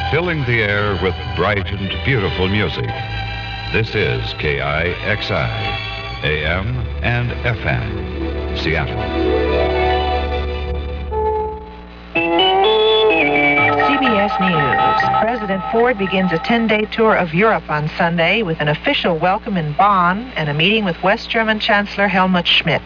filling the air with bright and beautiful music. This is KIXI, AM and FM, Seattle. CBS News. President Ford begins a 10-day tour of Europe on Sunday with an official welcome in Bonn and a meeting with West German Chancellor Helmut Schmidt.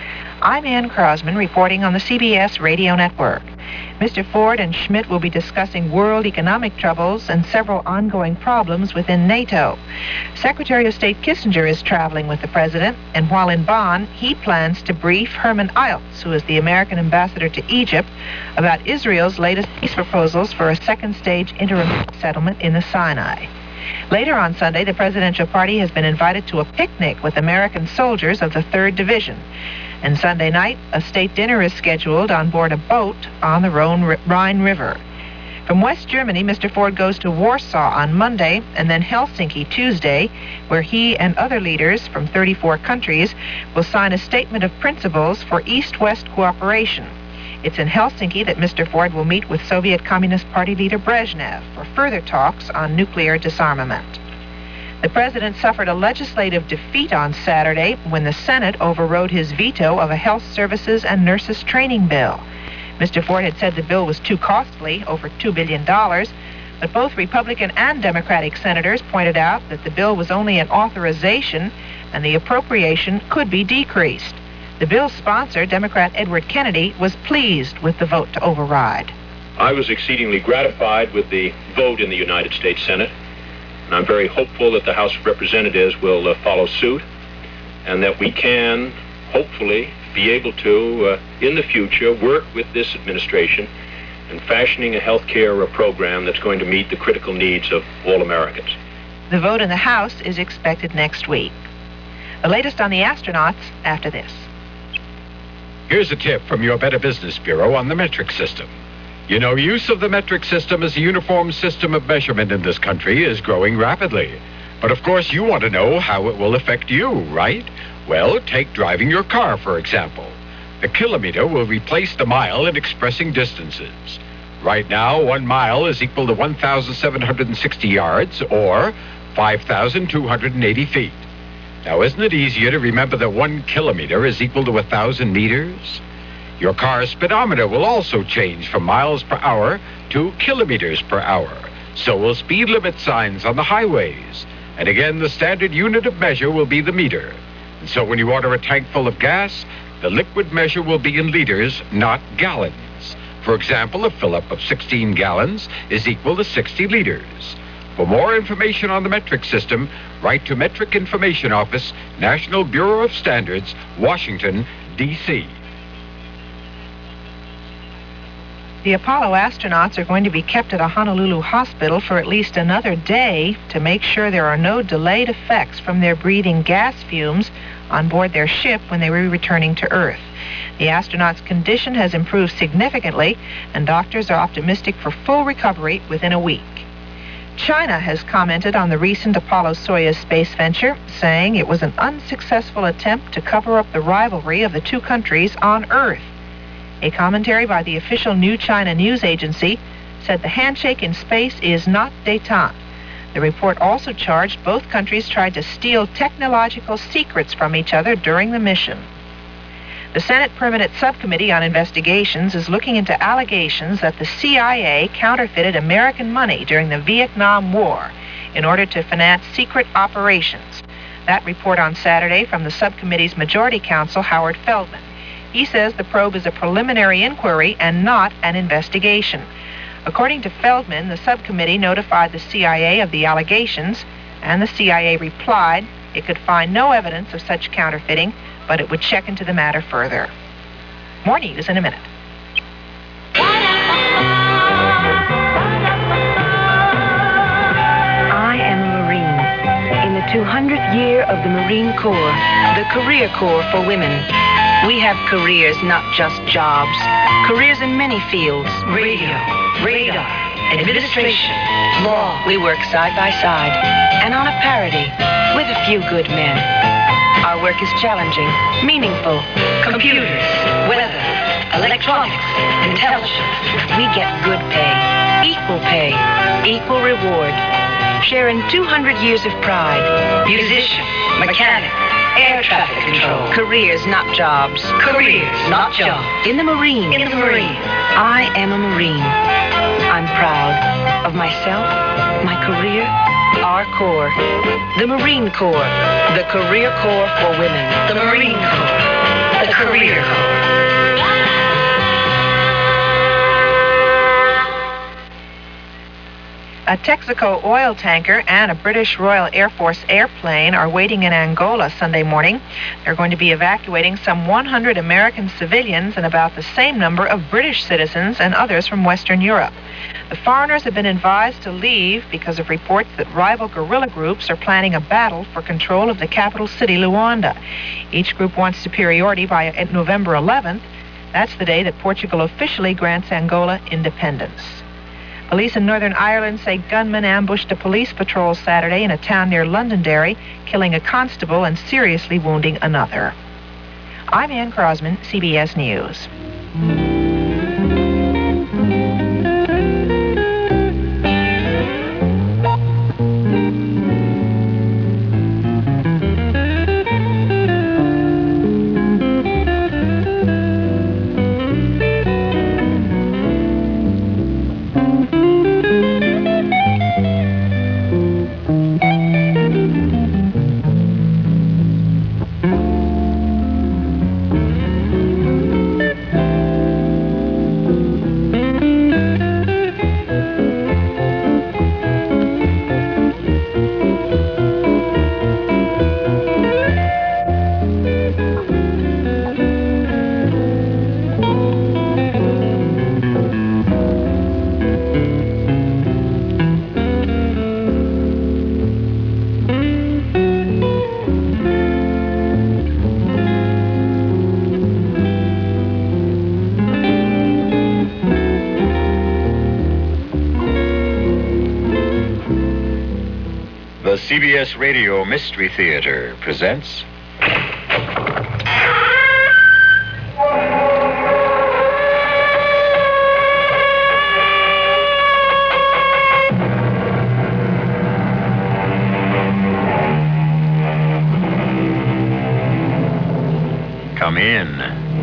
I'm Ann Krosman reporting on the CBS Radio Network. Mr. Ford and Schmidt will be discussing world economic troubles and several ongoing problems within NATO. Secretary of State Kissinger is traveling with the president, and while in Bonn, he plans to brief Herman Eilts, who is the American ambassador to Egypt, about Israel's latest peace proposals for a second-stage interim settlement in the Sinai. Later on Sunday, the presidential party has been invited to a picnic with American soldiers of the 3rd Division. And Sunday night, a state dinner is scheduled on board a boat on the Rhine River. From West Germany, Mr. Ford goes to Warsaw on Monday and then Helsinki Tuesday, where he and other leaders from 34 countries will sign a statement of principles for East-West cooperation. It's in Helsinki that Mr. Ford will meet with Soviet Communist Party leader Brezhnev for further talks on nuclear disarmament. The president suffered a legislative defeat on Saturday when the Senate overrode his veto of a health services and nurses training bill. Mr. Ford had said the bill was too costly, over $2 billion, but both Republican and Democratic senators pointed out that the bill was only an authorization and the appropriation could be decreased. The bill's sponsor, Democrat Edward Kennedy, was pleased with the vote to override. I was exceedingly gratified with the vote in the United States Senate. And I'm very hopeful that the House of Representatives will follow suit and that we can, hopefully, be able to, in the future, work with this administration in fashioning a health care program that's going to meet the critical needs of all Americans. The vote in the House is expected next week. The latest on the astronauts after this. Here's a tip from your Better Business Bureau on the metric system. You know, use of the metric system as a uniform system of measurement in this country is growing rapidly. But of course, you want to know how it will affect you, right? Well, take driving your car, for example. The kilometer will replace the mile in expressing distances. Right now, 1 mile is equal to 1,760 yards, or 5,280 feet. Now, isn't it easier to remember that 1 kilometer is equal to 1,000 meters? Your car's speedometer will also change from miles per hour to kilometers per hour. So will speed limit signs on the highways. And again, the standard unit of measure will be the meter. And so when you order a tank full of gas, the liquid measure will be in liters, not gallons. For example, a fill-up of 16 gallons is equal to 60 liters. For more information on the metric system, write to Metric Information Office, National Bureau of Standards, Washington, D.C. The Apollo astronauts are going to be kept at a Honolulu hospital for at least another day to make sure there are no delayed effects from their breathing gas fumes on board their ship when they were returning to Earth. The astronauts' condition has improved significantly, and doctors are optimistic for full recovery within a week. China has commented on the recent Apollo-Soyuz space venture, saying it was an unsuccessful attempt to cover up the rivalry of the two countries on Earth. A commentary by the official New China News Agency said the handshake in space is not détente. The report also charged both countries tried to steal technological secrets from each other during the mission. The Senate Permanent Subcommittee on Investigations is looking into allegations that the CIA counterfeited American money during the Vietnam War in order to finance secret operations. That report on Saturday from the subcommittee's majority counsel, Howard Feldman. He says the probe is a preliminary inquiry and not an investigation. According to Feldman, the subcommittee notified the CIA of the allegations, and the CIA replied it could find no evidence of such counterfeiting, but it would check into the matter further. More news in a minute. I am a Marine. In the 200th year of the Marine Corps, the Career Corps for women. We have careers, not just jobs. Careers in many fields. Radio, radar, administration, law. We work side by side and on a parity with a few good men. Our work is challenging, meaningful. Computers, weather, electronics, intelligence. We get good pay, equal sharing 200 years of pride. Musician, mechanic, air traffic control. Careers, not jobs. Careers, not jobs. In the Marine. In the Marine. I am a Marine. I'm proud of myself, my career, our Corps. The Marine Corps. The Career Corps for women. The Marine Corps. The Career Corps. A Texaco oil tanker and a British Royal Air Force airplane are waiting in Angola Sunday morning. They're going to be evacuating some 100 American civilians and about the same number of British citizens and others from Western Europe. The foreigners have been advised to leave because of reports that rival guerrilla groups are planning a battle for control of the capital city, Luanda. Each group wants superiority by November 11th. That's the day that Portugal officially grants Angola independence. Police in Northern Ireland say gunmen ambushed a police patrol Saturday in a town near Londonderry, killing a constable and seriously wounding another. I'm Ann Crosman, CBS News. The CBS Radio Mystery Theater presents... Come in.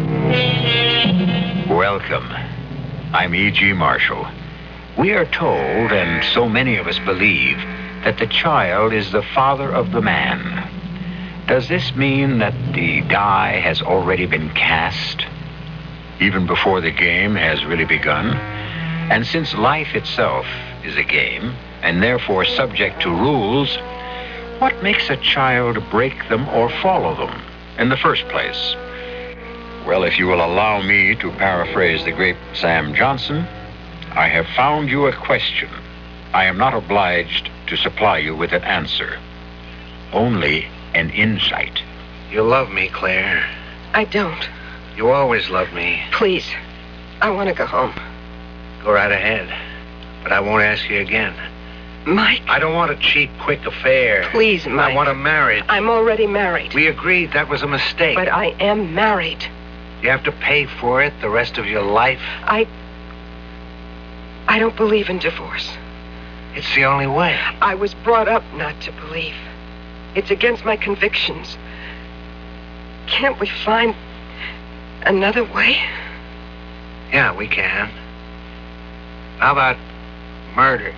Welcome. I'm E.G. Marshall. We are told, and so many of us believe, that the child is the father of the man. Does this mean that the die has already been cast, even before the game has really begun? And since life itself is a game, and therefore subject to rules, what makes a child break them or follow them in the first place? Well, if you will allow me to paraphrase the great Sam Johnson, I have found you a question. I am not obliged to supply you with an answer, only an insight. You love me, Claire. I don't. You always loved me. Please, I want to go home. Go right ahead, but I won't ask you again. Mike. I don't want a cheap, quick affair. Please, Mike. I want a marriage. I'm already married. We agreed that was a mistake. But I am married. You have to pay for it the rest of your life. I don't believe in divorce. It's the only way. I was brought up not to believe. It's against my convictions. Can't we find another way? Yeah, we can. How about murder?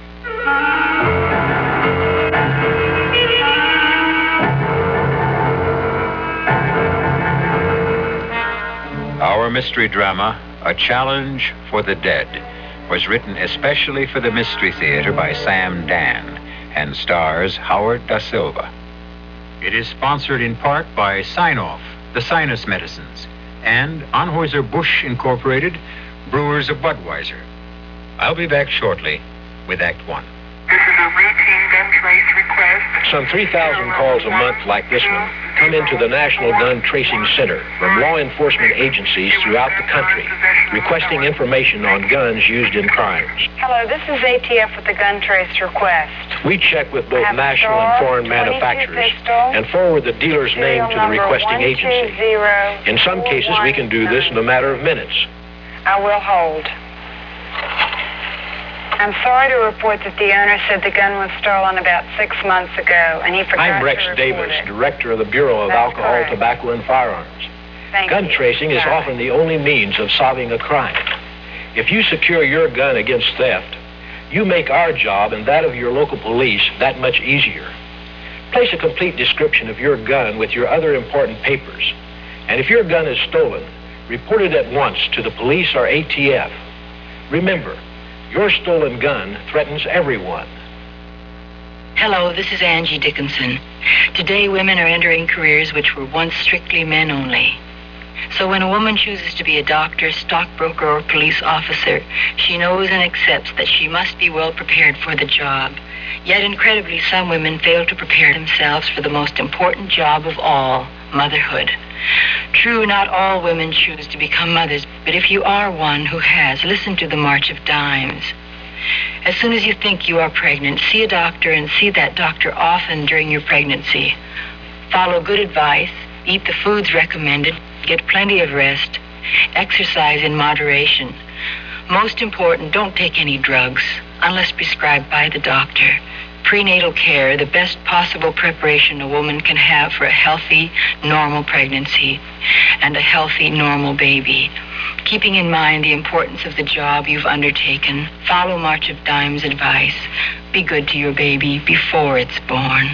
Our mystery drama, A Challenge for the Dead, was written especially for the Mystery Theater by Sam Dan and stars Howard Da Silva. It is sponsored in part by Sine-Off, the sinus medicines, and Anheuser-Busch Incorporated, brewers of Budweiser. I'll be back shortly with Act One. This is a routine gun trace request. Some 3,000 calls a month like this one come into the National Gun Tracing Center from law enforcement agencies throughout the country requesting information on guns used in crimes. Hello, this is ATF with the gun trace request. We check with both national and foreign manufacturers and forward the dealer's name to the requesting agency. In some cases, we can do this in a matter of minutes. I will hold. I'm sorry to report that the owner said the gun was stolen about 6 months ago, and he forgot I'm Rex to report Davis, it. Director of the Bureau of That's Alcohol, correct. Tobacco, and Firearms. Thank Gun you. tracing is Bye. often the only means of solving a crime. If you secure your gun against theft, you make our job and that of your local police that much easier. Place a complete description of your gun with your other important papers. And if your gun is stolen, report it at once to the police or ATF. Remember, your stolen gun threatens everyone. Hello, this is Angie Dickinson. Today, women are entering careers which were once strictly men only. So when a woman chooses to be a doctor, stockbroker, or police officer, she knows and accepts that she must be well prepared for the job. Yet incredibly, some women fail to prepare themselves for the most important job of all, motherhood. True, not all women choose to become mothers, but if you are one who has, listen to the March of Dimes. As soon as you think you are pregnant, see a doctor and see that doctor often during your pregnancy. Follow good advice, eat the foods recommended, get plenty of rest, exercise in moderation. Most important, don't take any drugs unless prescribed by the doctor. Prenatal care, the best possible preparation a woman can have for a healthy, normal pregnancy and a healthy, normal baby. Keeping in mind the importance of the job you've undertaken, follow March of Dimes' advice. Be good to your baby before it's born.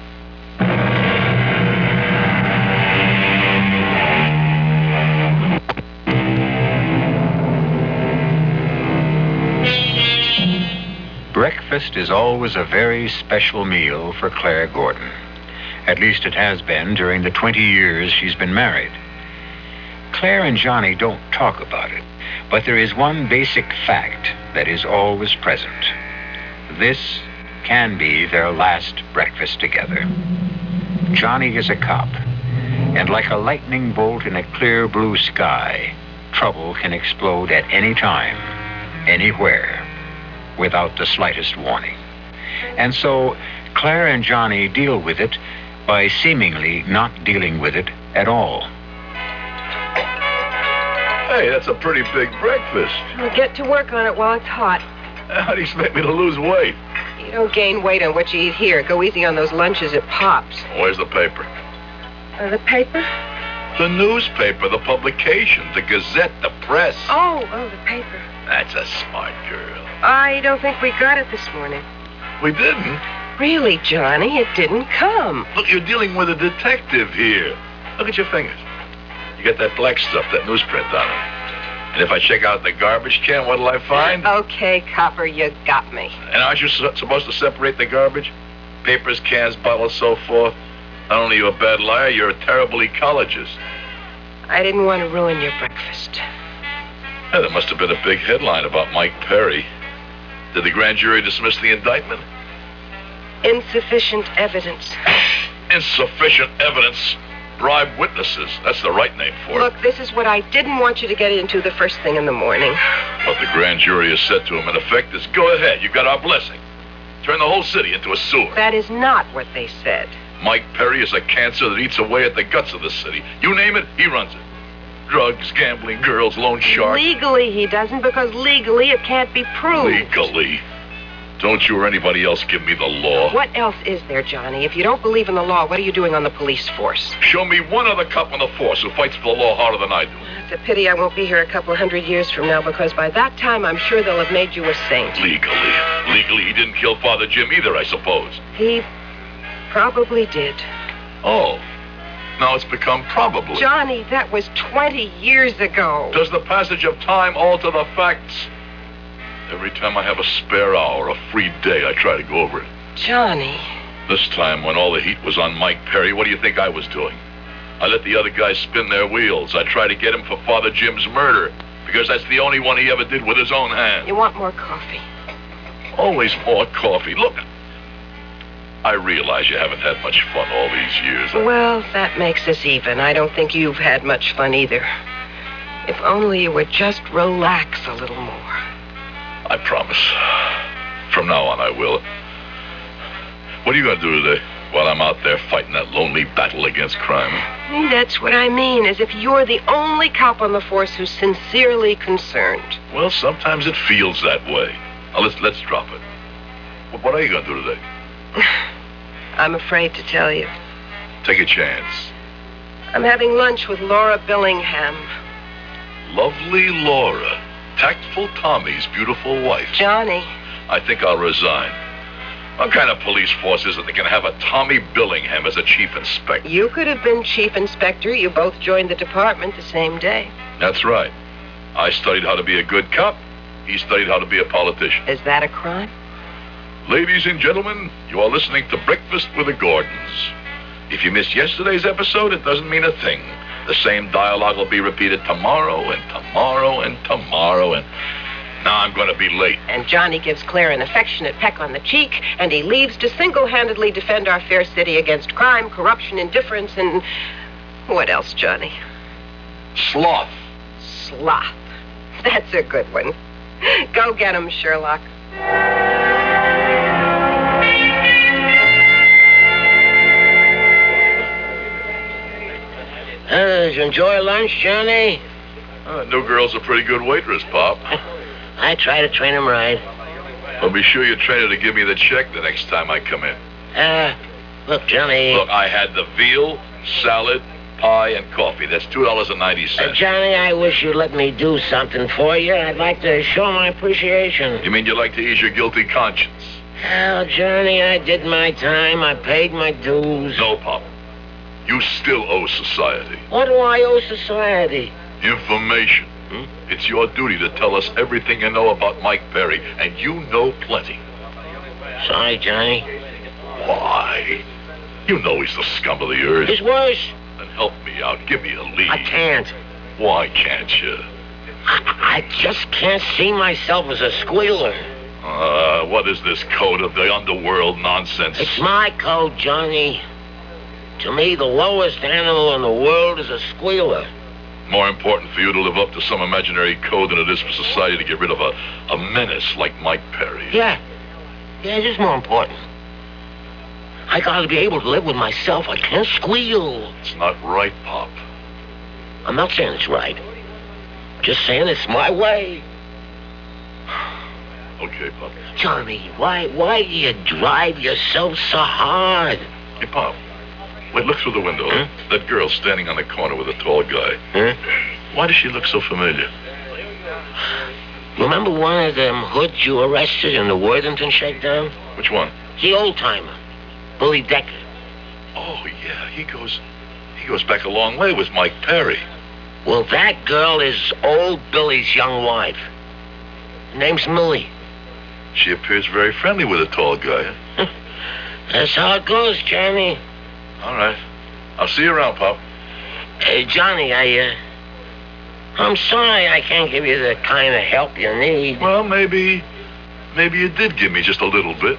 Breakfast is always a very special meal for Claire Gordon. At least it has been during the 20 years she's been married. Claire and Johnny don't talk about it, but there is one basic fact that is always present. This can be their last breakfast together. Johnny is a cop, and like a lightning bolt in a clear blue sky, trouble can explode at any time, anywhere, without the slightest warning. And so Claire and Johnny deal with it by seemingly not dealing with it at all. Hey, that's a pretty big breakfast. Well, get to work on it while it's hot. How do you expect me to lose weight? You don't gain weight on what you eat here. Go easy on those lunches at Pop's. Where's the paper? The paper? The newspaper, the publication, the Gazette, the press. Oh, the paper. That's a smart girl. I don't think we got it this morning. We didn't? Really, Johnny, it didn't come. Look, you're dealing with a detective here. Look at your fingers. You got that black stuff, that newsprint on it. And if I check out the garbage can, what'll I find? Okay, copper, you got me. And aren't you supposed to separate the garbage? Papers, cans, bottles, so forth. Not only are you a bad liar, you're a terrible ecologist. I didn't want to ruin your breakfast. Yeah, there must have been a big headline about Mike Perry. Did the grand jury dismiss the indictment? Insufficient evidence. Insufficient evidence. Bribe witnesses. That's the right name for it. Look, this is what I didn't want you to get into the first thing in the morning. What the grand jury has said to him, in effect, is go ahead. You got our blessing. Turn the whole city into a sewer. That is not what they said. Mike Perry is a cancer that eats away at the guts of the city. You name it, he runs it. Drugs, gambling, girls, loan shark. Legally he doesn't, because legally it can't be proved. Legally? Don't you or anybody else give me the law. What else is there, Johnny? If you don't believe in the law, what are you doing on the police force? Show me one other cop on the force who fights for the law harder than I do. It's a pity I won't be here a couple hundred years from now, because by that time I'm sure they'll have made you a saint. Legally. Legally, he didn't kill Father Jim either, I suppose. He probably did. Oh. Now it's become probably. Johnny, that was 20 years ago. Does the passage of time alter the facts? Every time I have a spare hour, a free day, I try to go over it. Johnny. This time, when all the heat was on Mike Perry, what do you think I was doing? I let the other guys spin their wheels. I tried to get him for Father Jim's murder, because that's the only one he ever did with his own hands. You want more coffee? Always more coffee. Look, I realize you haven't had much fun all these years. Well, that makes us even. I don't think you've had much fun either. If only you would just relax a little more. I promise. From now on, I will. What are you going to do today while I'm out there fighting that lonely battle against crime? That's what I mean, as if you're the only cop on the force who's sincerely concerned. Well, sometimes it feels that way. Now, let's drop it. What are you going to do today? I'm afraid to tell you. Take a chance. I'm having lunch with Laura Billingham. Lovely Laura. Tactful Tommy's beautiful wife. Johnny. I think I'll resign. What kind of police force is it that can have a Tommy Billingham as a chief inspector? You could have been chief inspector. You both joined the department the same day. That's right. I studied how to be a good cop. He studied how to be a politician. Is that a crime? Ladies and gentlemen, you are listening to Breakfast with the Gordons. If you missed yesterday's episode, it doesn't mean a thing. The same dialogue will be repeated tomorrow and tomorrow and tomorrow, and now I'm going to be late. And Johnny gives Claire an affectionate peck on the cheek, and he leaves to single-handedly defend our fair city against crime, corruption, indifference, and... what else, Johnny? Sloth. Sloth. That's a good one. Go get him, Sherlock. Did you enjoy lunch, Johnny? New girl's a pretty good waitress, Pop. I try to train him right. Well, be sure you train her to give me the check the next time I come in. Look, Johnny... Look, I had the veal, salad, pie, and coffee. That's $2.90. Johnny, I wish you'd let me do something for you. I'd like to show my appreciation. You mean you'd like to ease your guilty conscience? Well, Johnny, I did my time. I paid my dues. No, Pop. You still owe society. What do I owe society? Information. It's your duty to tell us everything you know about Mike Perry, and you know plenty. Sorry, Johnny. Why? You know he's the scum of the earth. He's worse. Then help me out. Give me a lead. I can't. Why can't you? I just can't see myself as a squealer. What is this code of the underworld nonsense? It's my code, Johnny. To me, the lowest animal in the world is a squealer. More important for you to live up to some imaginary code than it is for society to get rid of a menace like Mike Perry. Yeah, it is more important. I gotta be able to live with myself. I can't squeal. It's not right, Pop. I'm not saying it's right. Just saying it's my way. Okay, Pop. Johnny, why do you drive yourself so hard? Hey, Pop. Wait, look through the window. Huh? That girl standing on the corner with a tall guy. Huh? Why does she look so familiar? Remember one of them hoods you arrested in the Worthington shakedown? Which one? The old-timer. Bully Decker. Oh, yeah. He goes back a long way with Mike Perry. Well, that girl is old Billy's young wife. Her name's Millie. She appears very friendly with a tall guy. Huh? That's how it goes, Johnny. All right. I'll see you around, Pop. Johnny, I'm sorry I can't give you the kind of help you need. Well, maybe you did give me just a little bit.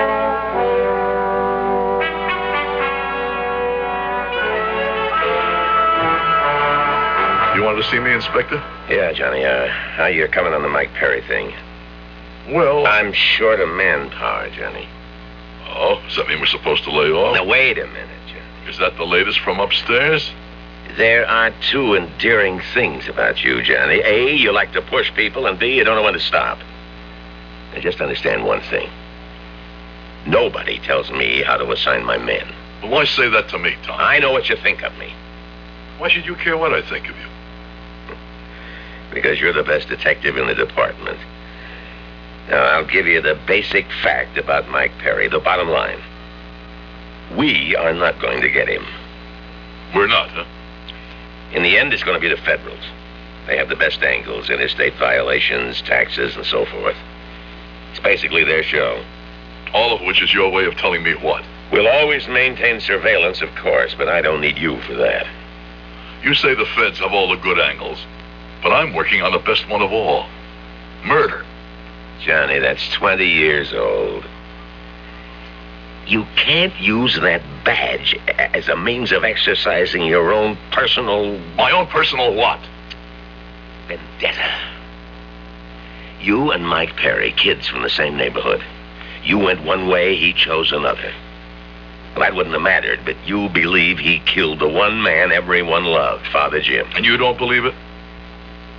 You wanted to see me, Inspector? Yeah, Johnny. How you coming on the Mike Perry thing? Well... I'm short of manpower, Johnny. Oh, does that mean we're supposed to lay off? Now, wait a minute, Johnny. Is that the latest from upstairs? There are two endearing things about you, Johnny. A, you like to push people, and B, you don't know when to stop. Now, just understand one thing. Nobody tells me how to assign my men. Well, why say that to me, Tom? I know what you think of me. Why should you care what I think of you? Because you're the best detective in the department. Now, I'll give you the basic fact about Mike Perry, the bottom line. We are not going to get him. We're not, huh? In the end, it's going to be the Federals. They have the best angles, interstate violations, taxes, and so forth. It's basically their show. All of which is your way of telling me what? We'll always maintain surveillance, of course, but I don't need you for that. You say the feds have all the good angles, but I'm working on the best one of all. Murder. Johnny, that's 20 years old. You can't use that badge as a means of exercising your own personal... My own personal what? Vendetta. You and Mike Perry, kids from the same neighborhood. You went one way, he chose another. Well, that wouldn't have mattered, but you believe he killed the one man everyone loved, Father Jim. And you don't believe it?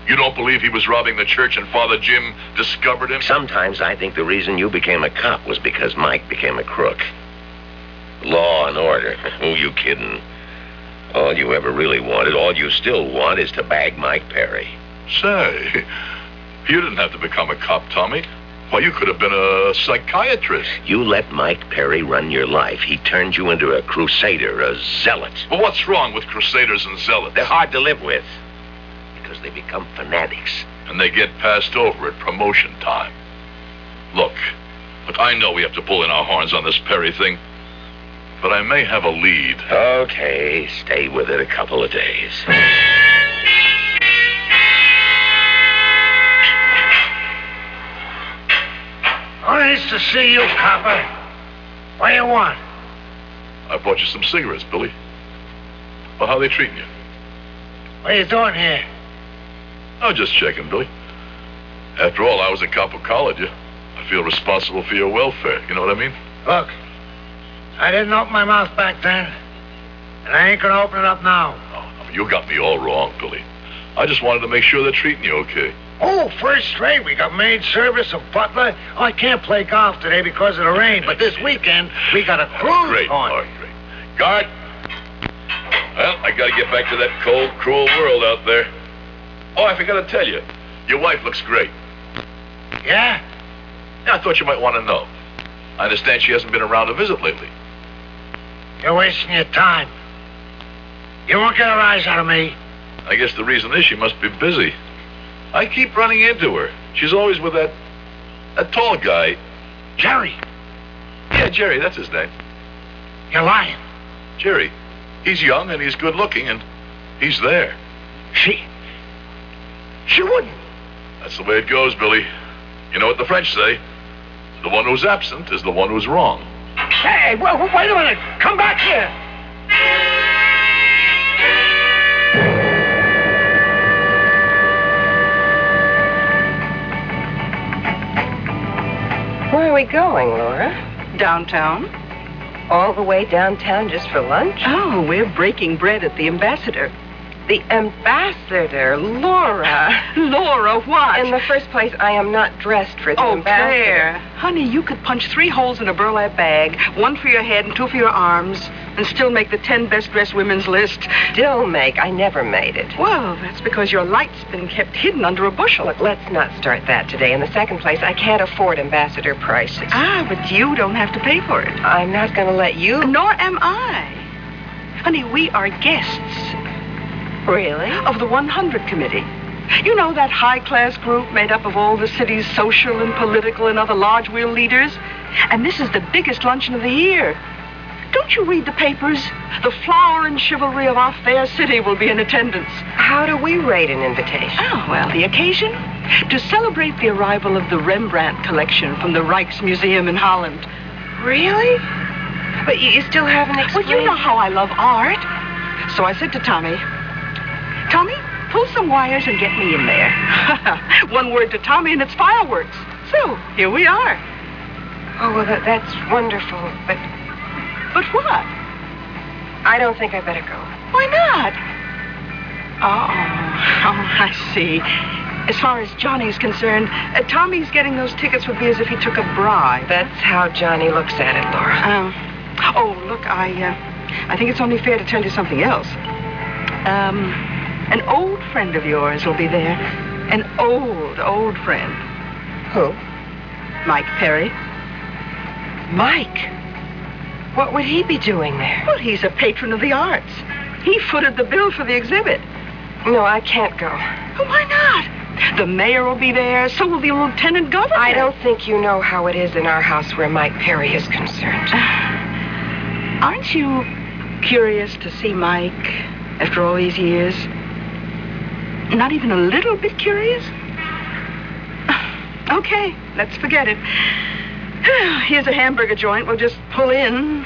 You don't believe he was robbing the church and Father Jim discovered him? Sometimes I think the reason you became a cop was because Mike became a crook. Law and order. Who you kidding? All you ever really wanted, all you still want, is to bag Mike Perry. Say, you didn't have to become a cop, Tommy. Why, you could have been a psychiatrist. You let Mike Perry run your life. He turned you into a crusader, a zealot. But what's wrong with crusaders and zealots? They're hard to live with because they become fanatics. And they get passed over at promotion time. Look, I know we have to pull in our horns on this Perry thing, but I may have a lead. Okay, stay with it a couple of days. Nice to see you, copper. What do you want? I bought you some cigarettes, Billy. Well, how are they treating you? What are you doing here? Oh, just checking, Billy. After all, I was a cop who collared you. I feel responsible for your welfare. You know what I mean? Look, I didn't open my mouth back then, and I ain't gonna open it up now. Oh, you got me all wrong, Billy. I just wanted to make sure they're treating you okay. Oh, first rate. We got maid service, a butler. Oh, I can't play golf today because of the rain, but this weekend we got a cruise Great, on. all right, great. Guard. Well, I gotta get back to that cold, cruel world out there. Oh, I forgot to tell you. Your wife looks great. Yeah? Yeah, I thought you might want to know. I understand she hasn't been around to visit lately. You're wasting your time. You won't get a rise out of me. I guess the reason is she must be busy. I keep running into her. She's always with that tall guy. Jerry. Yeah, Jerry, that's his name. You're lying. Jerry. He's young and he's good looking and he's there. She wouldn't. That's the way it goes, Billy. You know what the French say? The one who's absent is the one who's wrong. Hey, wait a minute. Come back here. Where are we going, Laura? Downtown. All the way downtown just for lunch? Oh, we're breaking bread at the Ambassador. The Ambassador, Laura. Laura, what? In the first place, I am not dressed for the Ambassador. Claire. Honey, you could punch 3 holes in a burlap bag, 1 for your head and 2 for your arms, and still make the 10 best-dressed women's list. Still make? I never made it. Well, that's because your light's been kept hidden under a bushel. Look, let's not start that today. In the second place, I can't afford Ambassador prices. Ah, but you don't have to pay for it. I'm not going to let you. Nor am I. Honey, we are guests. Really? Of the 100 Committee. You know, that high-class group made up of all the city's social and political and other large-wheel leaders? And this is the biggest luncheon of the year. Don't you read the papers? The flower and chivalry of our fair city will be in attendance. How do we rate an invitation? Oh, well, the occasion? To celebrate the arrival of the Rembrandt collection from the Rijksmuseum in Holland. Really? But you still haven't explained... Well, you know how I love art. So I said to Tommy, Tommy, pull some wires and get me in there. One word to Tommy and it's fireworks. So, here we are. Oh, well, that's wonderful, but... But what? I don't think I better go. Why not? Oh, I see. As far as Johnny's concerned, Tommy's getting those tickets would be as if he took a bribe. That's how Johnny looks at it, Laura. Look, I think it's only fair to tell you something else. An old friend of yours will be there. An old friend. Who? Mike Perry. Mike? What would he be doing there? Well, he's a patron of the arts. He footed the bill for the exhibit. No, I can't go. Oh, why not? The mayor will be there, so will the lieutenant governor. I don't think you know how it is in our house where Mike Perry is concerned. Aren't you curious to see Mike after all these years? Not even a little bit curious? Okay, let's forget it. Here's a hamburger joint. We'll just pull in.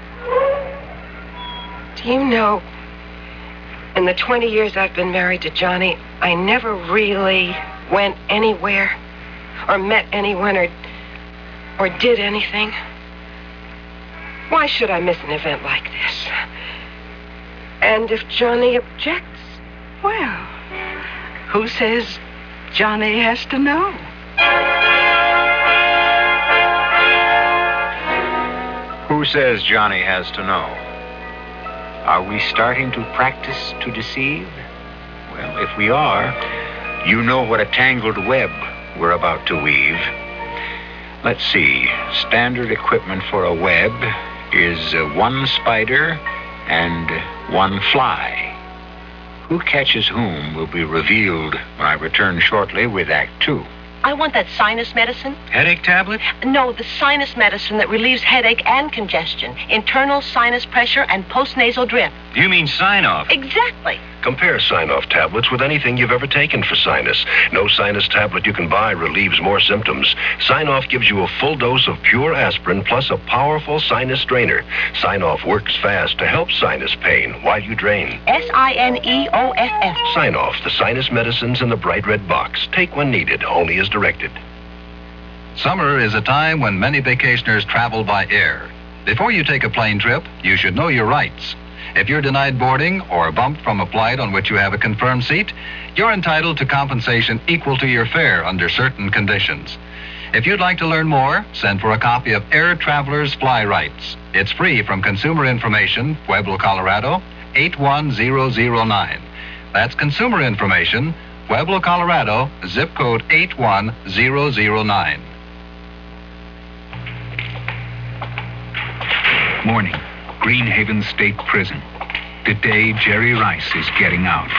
Do you know, in the 20 years I've been married to Johnny, I never really went anywhere or met anyone or did anything. Why should I miss an event like this? And if Johnny objects? Well, Who says Johnny has to know? Who says Johnny has to know? Are we starting to practice to deceive? Well, if we are, you know what a tangled web we're about to weave. Let's see. Standard equipment for a web is 1 spider and 1 fly. Who catches whom will be revealed when I return shortly with Act 2. I want that sinus medicine. Headache tablet? No, the sinus medicine that relieves headache and congestion, internal sinus pressure, and postnasal drip. You mean sign-off? Exactly. Compare sign-off tablets with anything you've ever taken for sinus. No sinus tablet you can buy relieves more symptoms. Sign-off gives you a full dose of pure aspirin plus a powerful sinus drainer. Sign-off works fast to help sinus pain while you drain. Sineoff. Sign-off, the sinus medicines in the bright red box. Take when needed, only as directed. Summer is a time when many vacationers travel by air. Before you take a plane trip, you should know your rights. If you're denied boarding or bumped from a flight on which you have a confirmed seat, you're entitled to compensation equal to your fare under certain conditions. If you'd like to learn more, send for a copy of Air Traveler's Fly Rights. It's free from Consumer Information, Pueblo, Colorado, 81009. That's Consumer Information, Pueblo, Colorado, zip code 81009. Morning. Greenhaven State Prison. Today, Jerry Rice is getting out.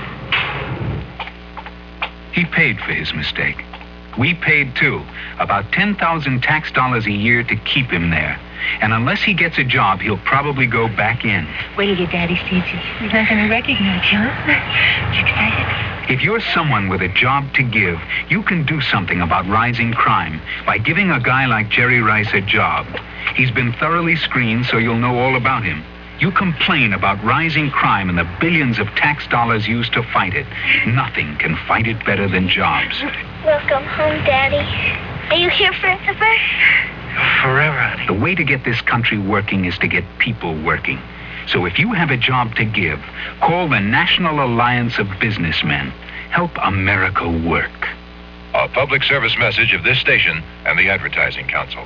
He paid for his mistake. We paid too. About 10,000 tax dollars a year to keep him there. And unless he gets a job, he'll probably go back in. Wait till your daddy sees you. He's not going to recognize you, huh? You excited? If you're someone with a job to give, you can do something about rising crime by giving a guy like Jerry Rice a job. He's been thoroughly screened, so you'll know all about him. You complain about rising crime and the billions of tax dollars used to fight it. Nothing can fight it better than jobs. Welcome home, Daddy. Are you here forever? Forever. The way to get this country working is to get people working. So if you have a job to give, call the National Alliance of Businessmen. Help America work. A public service message of this station and the Advertising Council.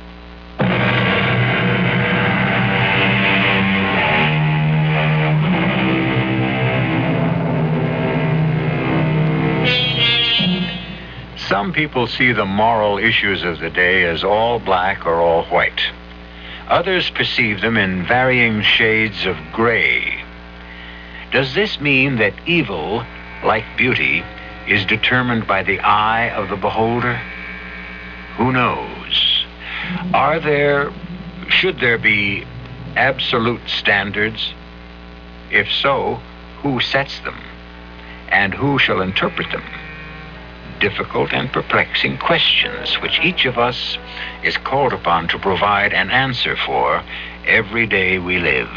Some people see the moral issues of the day as all black or all white. Others perceive them in varying shades of gray. Does this mean that evil, like beauty, is determined by the eye of the beholder? Who knows? Should there be absolute standards? If so, who sets them? And who shall interpret them? Difficult and perplexing questions which each of us is called upon to provide an answer for every day we live.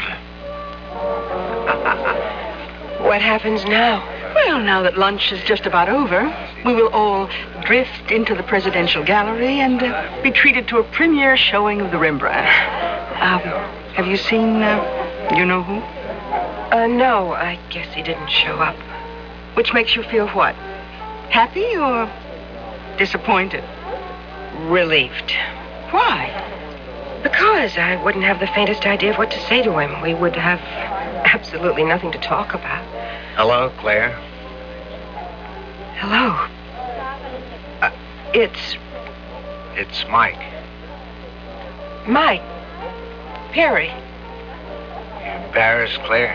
What happens now? Well, now that lunch is just about over, we will all drift into the presidential gallery and be treated to a premiere showing of the Rembrandt. Have you seen, you know who? No, I guess he didn't show up. Which makes you feel what? Happy or disappointed? Relieved. Why? Because I wouldn't have the faintest idea of what to say to him. We would have absolutely nothing to talk about. Hello, Claire. Hello. It's Mike. Mike. Perry. You embarrassed, Claire?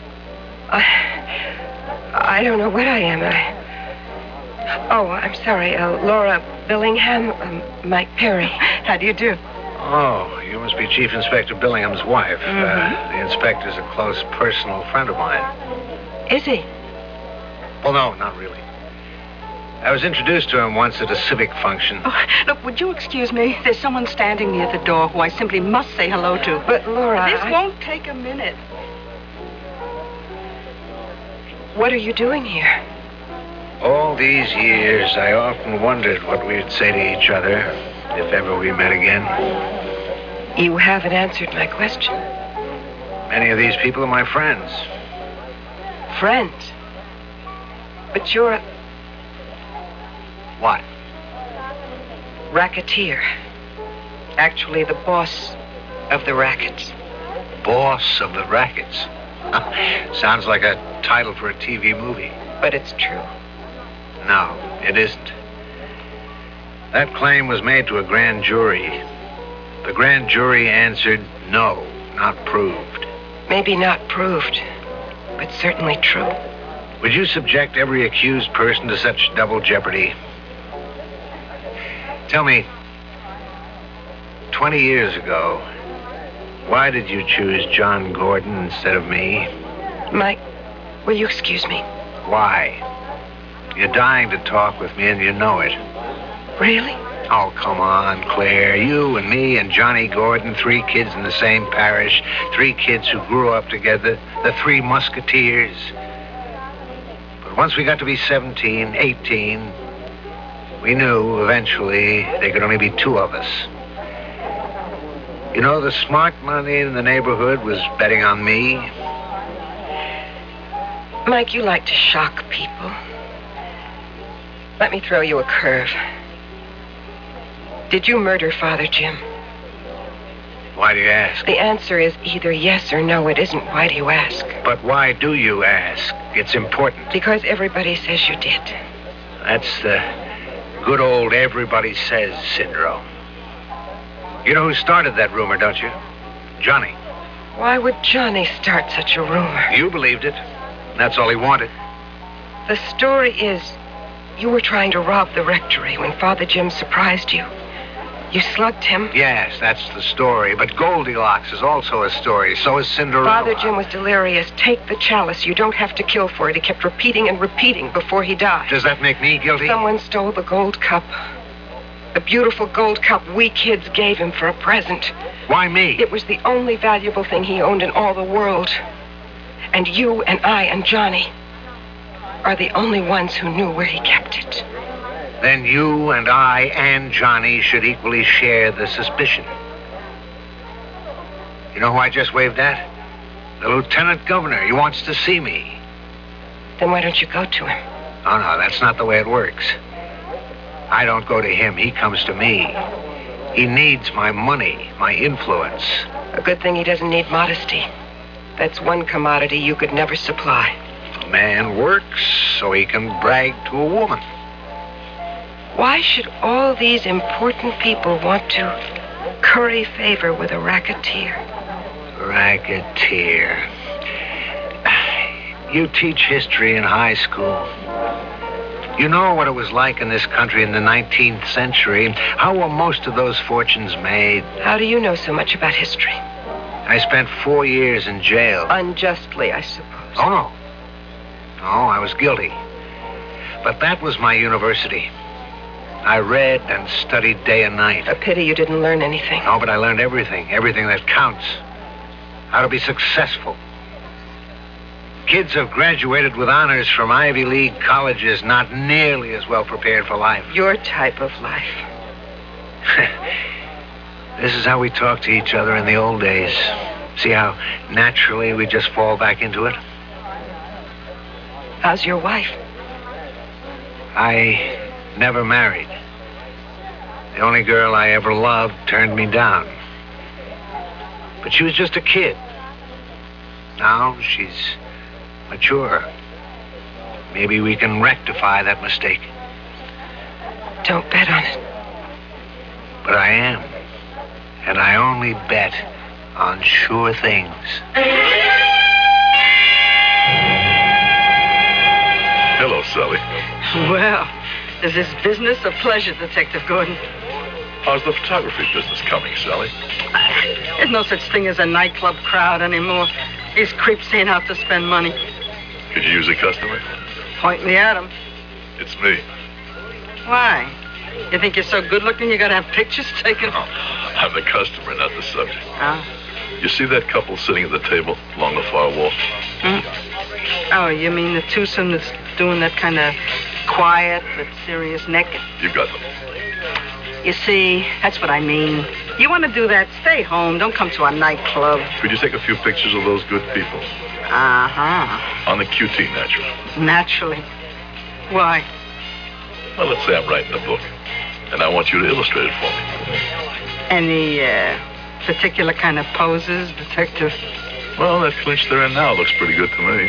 I don't know what I am. Oh, I'm sorry. Laura Billingham, Mike Perry. How do you do? Oh, you must be Chief Inspector Billingham's wife. The inspector's a close personal friend of mine. Is he? Well, no, not really. I was introduced to him once at a civic function. Oh, look, would you excuse me? There's someone standing near the door who I simply must say hello to. But, Laura, This won't take a minute. What are you doing here? All these years, I often wondered what we'd say to each other if ever we met again. You haven't answered my question. Many of these people are my friends. Friends? But you're a What? racketeer. Actually, the boss of the rackets. Boss of the rackets. Sounds like a title for a TV movie. But it's true. No, it isn't. That claim was made to a grand jury. The grand jury answered no, not proved. Maybe not proved, but certainly true. Would you subject every accused person to such double jeopardy? Tell me, 20 years ago, why did you choose John Gordon instead of me? Mike, will you excuse me? Why? You're dying to talk with me, and you know it. Really? Oh, come on, Claire. You and me and Johnny Gordon, 3 kids in the same parish, 3 kids who grew up together, the 3 musketeers. But once we got to be 17, 18, we knew eventually there could only be 2 of us. You know, the smart money in the neighborhood was betting on me. Mike, you like to shock people. Let me throw you a curve. Did you murder Father Jim? Why do you ask? The answer is either yes or no. It isn't why do you ask? But why do you ask? It's important. Because everybody says you did. That's the good old everybody says syndrome. You know who started that rumor, don't you? Johnny. Why would Johnny start such a rumor? You believed it. That's all he wanted. The story is you were trying to rob the rectory when Father Jim surprised you. You slugged him. Yes, that's the story. But Goldilocks is also a story. So is Cinderella. Father Jim was delirious. Take the chalice. You don't have to kill for it. He kept repeating and repeating before he died. Does that make me guilty? Someone stole the gold cup. The beautiful gold cup we kids gave him for a present. Why me? It was the only valuable thing he owned in all the world. And you and I and Johnny are the only ones who knew where he kept it. Then you and I and Johnny should equally share the suspicion. You know who I just waved at? The lieutenant governor. He wants to see me. Then why don't you go to him? Oh, no, that's not the way it works. I don't go to him. He comes to me. He needs my money, my influence. A good thing he doesn't need modesty. That's one commodity you could never supply. A man works so he can brag to a woman. Why should all these important people want to curry favor with a racketeer? Racketeer. You teach history in high school. You know what it was like in this country in the 19th century. How were most of those fortunes made? How do you know so much about history? I spent 4 years in jail. Unjustly, I suppose. Oh, no. No, I was guilty. But that was my university. I read and studied day and night. A pity you didn't learn anything. No, but I learned everything. Everything that counts. How to be successful. Kids have graduated with honors from Ivy League colleges, not nearly as well prepared for life. Your type of life. This is how we talked to each other in the old days. See how naturally we just fall back into it? How's your wife? I never married. The only girl I ever loved turned me down. But she was just a kid. Now she's mature. Maybe we can rectify that mistake. Don't bet on it. But I am. And I only bet on sure things. Hello, Sally. Well, is this business a pleasure, Detective Gordon? How's the photography business coming, Sally? There's no such thing as a nightclub crowd anymore. These creeps ain't out to spend money. Could you use a customer? Point me at 'em. It's me. Why? You think you're so good-looking you gotta have pictures taken? Oh, I'm the customer, not the subject. Oh. You see that couple sitting at the table along the far wall? Hmm? Oh, you mean the twosome that's doing that kind of quiet but serious necking? You got them. You see, that's what I mean. You want to do that, stay home. Don't come to a nightclub. Could you take a few pictures of those good people? Uh-huh. On the QT, naturally. Naturally. Why? Well, let's say I'm writing a book, and I want you to illustrate it for me. Any particular kind of poses, Detective? Well, that clinch they're in now looks pretty good to me.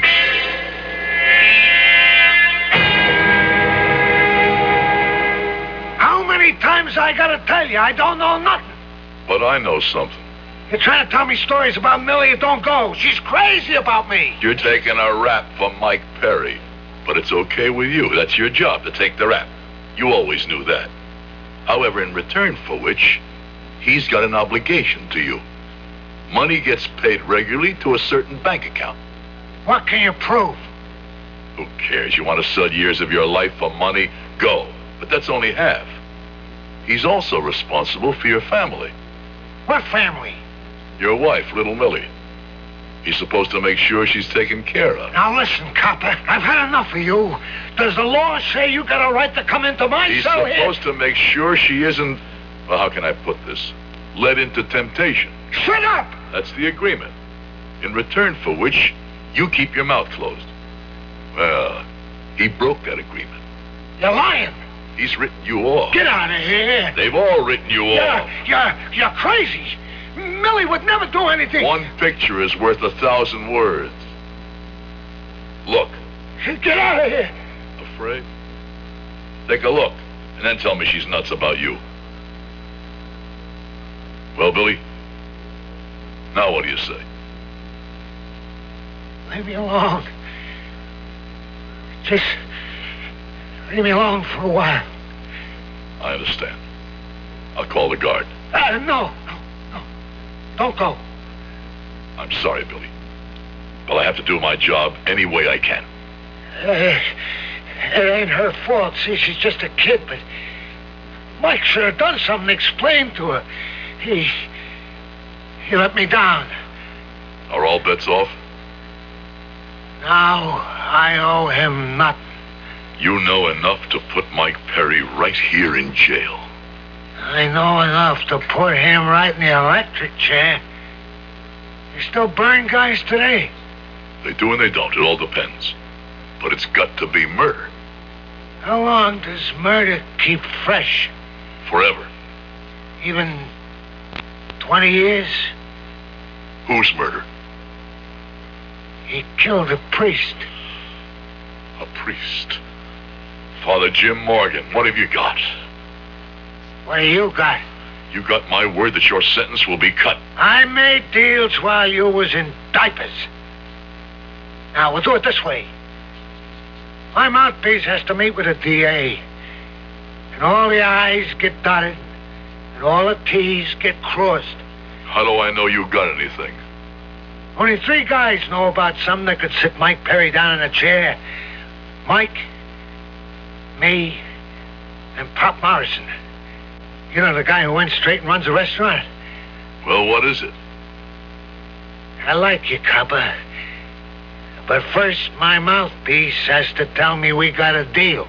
How many times I gotta tell you? I don't know nothing. But I know something. You're trying to tell me stories about Millie. It don't go. She's crazy about me. You're taking a rap from Mike Perry. But it's okay with you. That's your job, to take the rap. You always knew that. However, in return for which, he's got an obligation to you. Money gets paid regularly to a certain bank account. What can you prove? Who cares? You want to sell years of your life for money? Go. But that's only half. He's also responsible for your family. What family? Your wife, little Millie. He's supposed to make sure she's taken care of. Now listen, copper, I've had enough of you. Does the law say you got a right to come into my He's cell here? supposed to make sure she isn't, well, how can I put this? Led into temptation. Shut up! That's the agreement. In return for which, you keep your mouth closed. Well, he broke that agreement. You're lying. He's written you off. Get out of here. They've all written you off. You're crazy. Millie would never do anything. One picture is worth 1,000 words. Look. Get out of here. Afraid? Take a look, and then tell me she's nuts about you. Well, Billy, now what do you say? Leave me alone. Just leave me alone for a while. I understand. I'll call the guard. No. Don't go. I'm sorry, Billy. But I have to do my job any way I can. It ain't her fault. See, she's just a kid, but Mike should have done something to explain to her. He let me down. Are all bets off? Now I owe him nothing. You know enough to put Mike Perry right here in jail. I know enough to put him right in the electric chair. They still burn guys today. They do and they don't. It all depends. But it's got to be murder. How long does murder keep fresh? Forever. Even 20 years? Whose murder? He killed a priest. A priest? Father Jim Morgan, what have you got? What do you got? You got my word that your sentence will be cut. I made deals while you was in diapers. Now, we'll do it this way. My mouthpiece has to meet with a DA. And all the I's get dotted, and all the T's get crossed. How do I know you got anything? Only 3 guys know about something that could sit Mike Perry down in a chair. Mike, me, and Pop Morrison. You know, the guy who went straight and runs a restaurant? Well, what is it? I like you, copper. But first, my mouthpiece has to tell me we got a deal.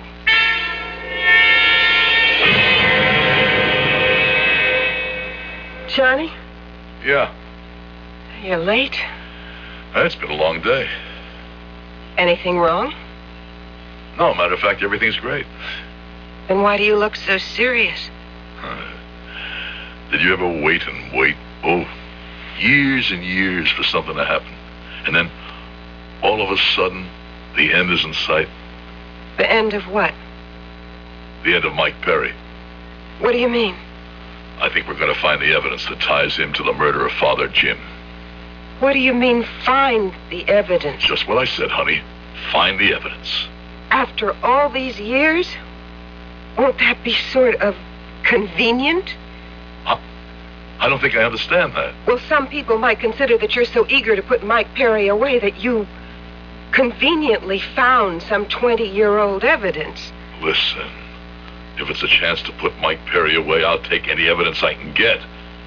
Johnny? Yeah. You're late. It's been a long day. Anything wrong? No, matter of fact, everything's great. Then why do you look so serious? Did you ever wait and wait? Oh, years and years for something to happen. And then, all of a sudden, the end is in sight. The end of what? The end of Mike Perry. What do you mean? I think we're going to find the evidence that ties him to the murder of Father Jim. What do you mean, find the evidence? Just what I said, honey. Find the evidence. After all these years? Won't that be sort of convenient? I don't think I understand that. Well, some people might consider that you're so eager to put Mike Perry away that you conveniently found some 20-year-old evidence. Listen, if it's a chance to put Mike Perry away, I'll take any evidence I can get.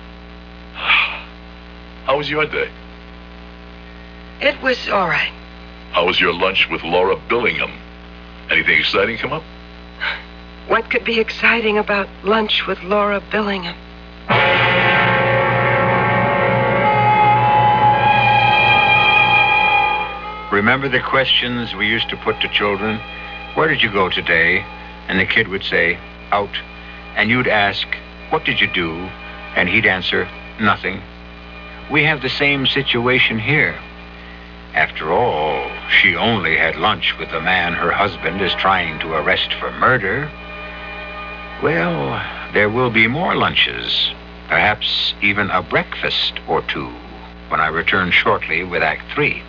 How was your day? It was all right. How was your lunch with Laura Billingham? Anything exciting come up? What could be exciting about lunch with Laura Billingham? Remember the questions we used to put to children? "Where did you go today?" And the kid would say, "Out." And you'd ask, "What did you do?" And he'd answer, "Nothing." We have the same situation here. After all, she only had lunch with the man her husband is trying to arrest for murder. Well, there will be more lunches, perhaps even a breakfast or two, when I return shortly with Act 3.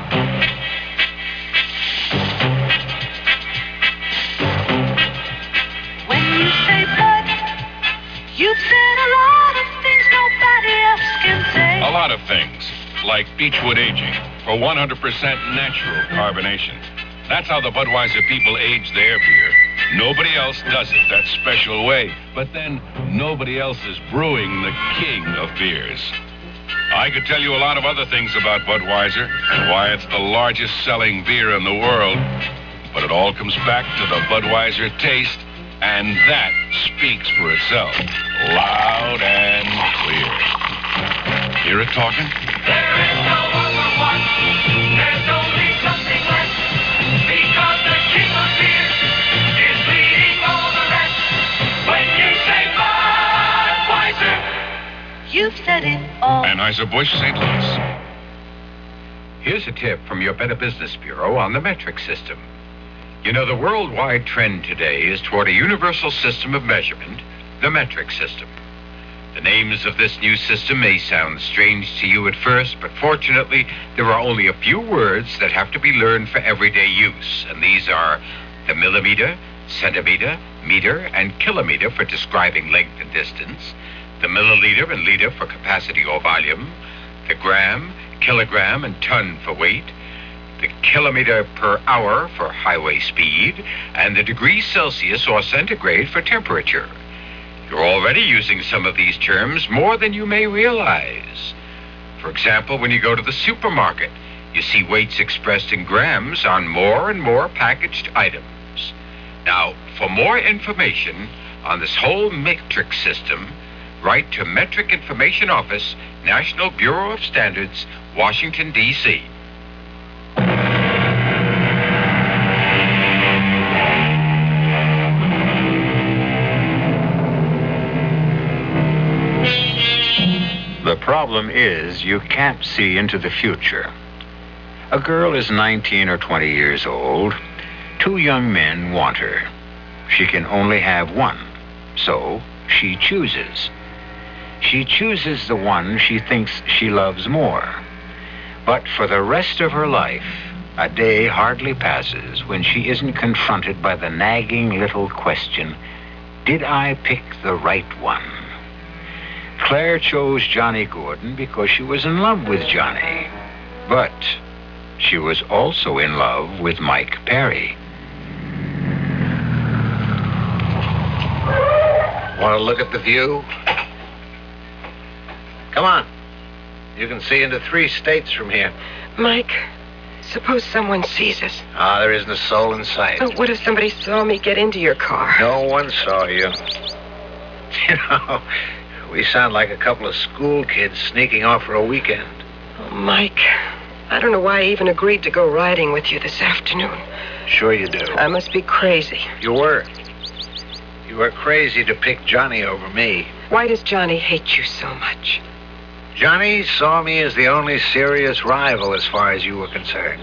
When you say bud, you've said a lot of things nobody else can say. A lot of things, like Beechwood aging for 100% natural carbonation. That's how the Budweiser people age their beer. Nobody else does it that special way. But then, nobody else is brewing the king of beers. I could tell you a lot of other things about Budweiser and why it's the largest selling beer in the world. But it all comes back to the Budweiser taste, and that speaks for itself, loud and clear. Hear it talking? There is no other one. There's only something less. Because the king of beer is leading all the rest. When you say Budweiser, you've said it all. Anheuser-Busch, St. Louis. Here's a tip from your Better Business Bureau on the metric system. You know, the worldwide trend today is toward a universal system of measurement, the metric system. The names of this new system may sound strange to you at first, but fortunately, there are only a few words that have to be learned for everyday use, and these are the millimeter, centimeter, meter, and kilometer for describing length and distance, the milliliter and liter for capacity or volume, the gram, kilogram, and ton for weight, the kilometer per hour for highway speed, and the degrees Celsius or centigrade for temperature. You're already using some of these terms more than you may realize. For example, when you go to the supermarket, you see weights expressed in grams on more and more packaged items. Now, for more information on this whole metric system, write to Metric Information Office, National Bureau of Standards, Washington, D.C. The problem is you can't see into the future. A girl is 19 or 20 years old. Two young men want her. She can only have one, so she chooses. She chooses the one she thinks she loves more. But for the rest of her life, a day hardly passes when she isn't confronted by the nagging little question, did I pick the right one? Claire chose Johnny Gordon because she was in love with Johnny. But she was also in love with Mike Perry. Want to look at the view? Come on. You can see into 3 states from here. Mike, suppose someone sees us. Ah, there isn't a soul in sight. Oh, what if somebody saw me get into your car? No one saw you. You know, we sound like a couple of school kids sneaking off for a weekend. Oh, Mike, I don't know why I even agreed to go riding with you this afternoon. Sure you do. I must be crazy. You were. You were crazy to pick Johnny over me. Why does Johnny hate you so much? Johnny saw me as the only serious rival as far as you were concerned.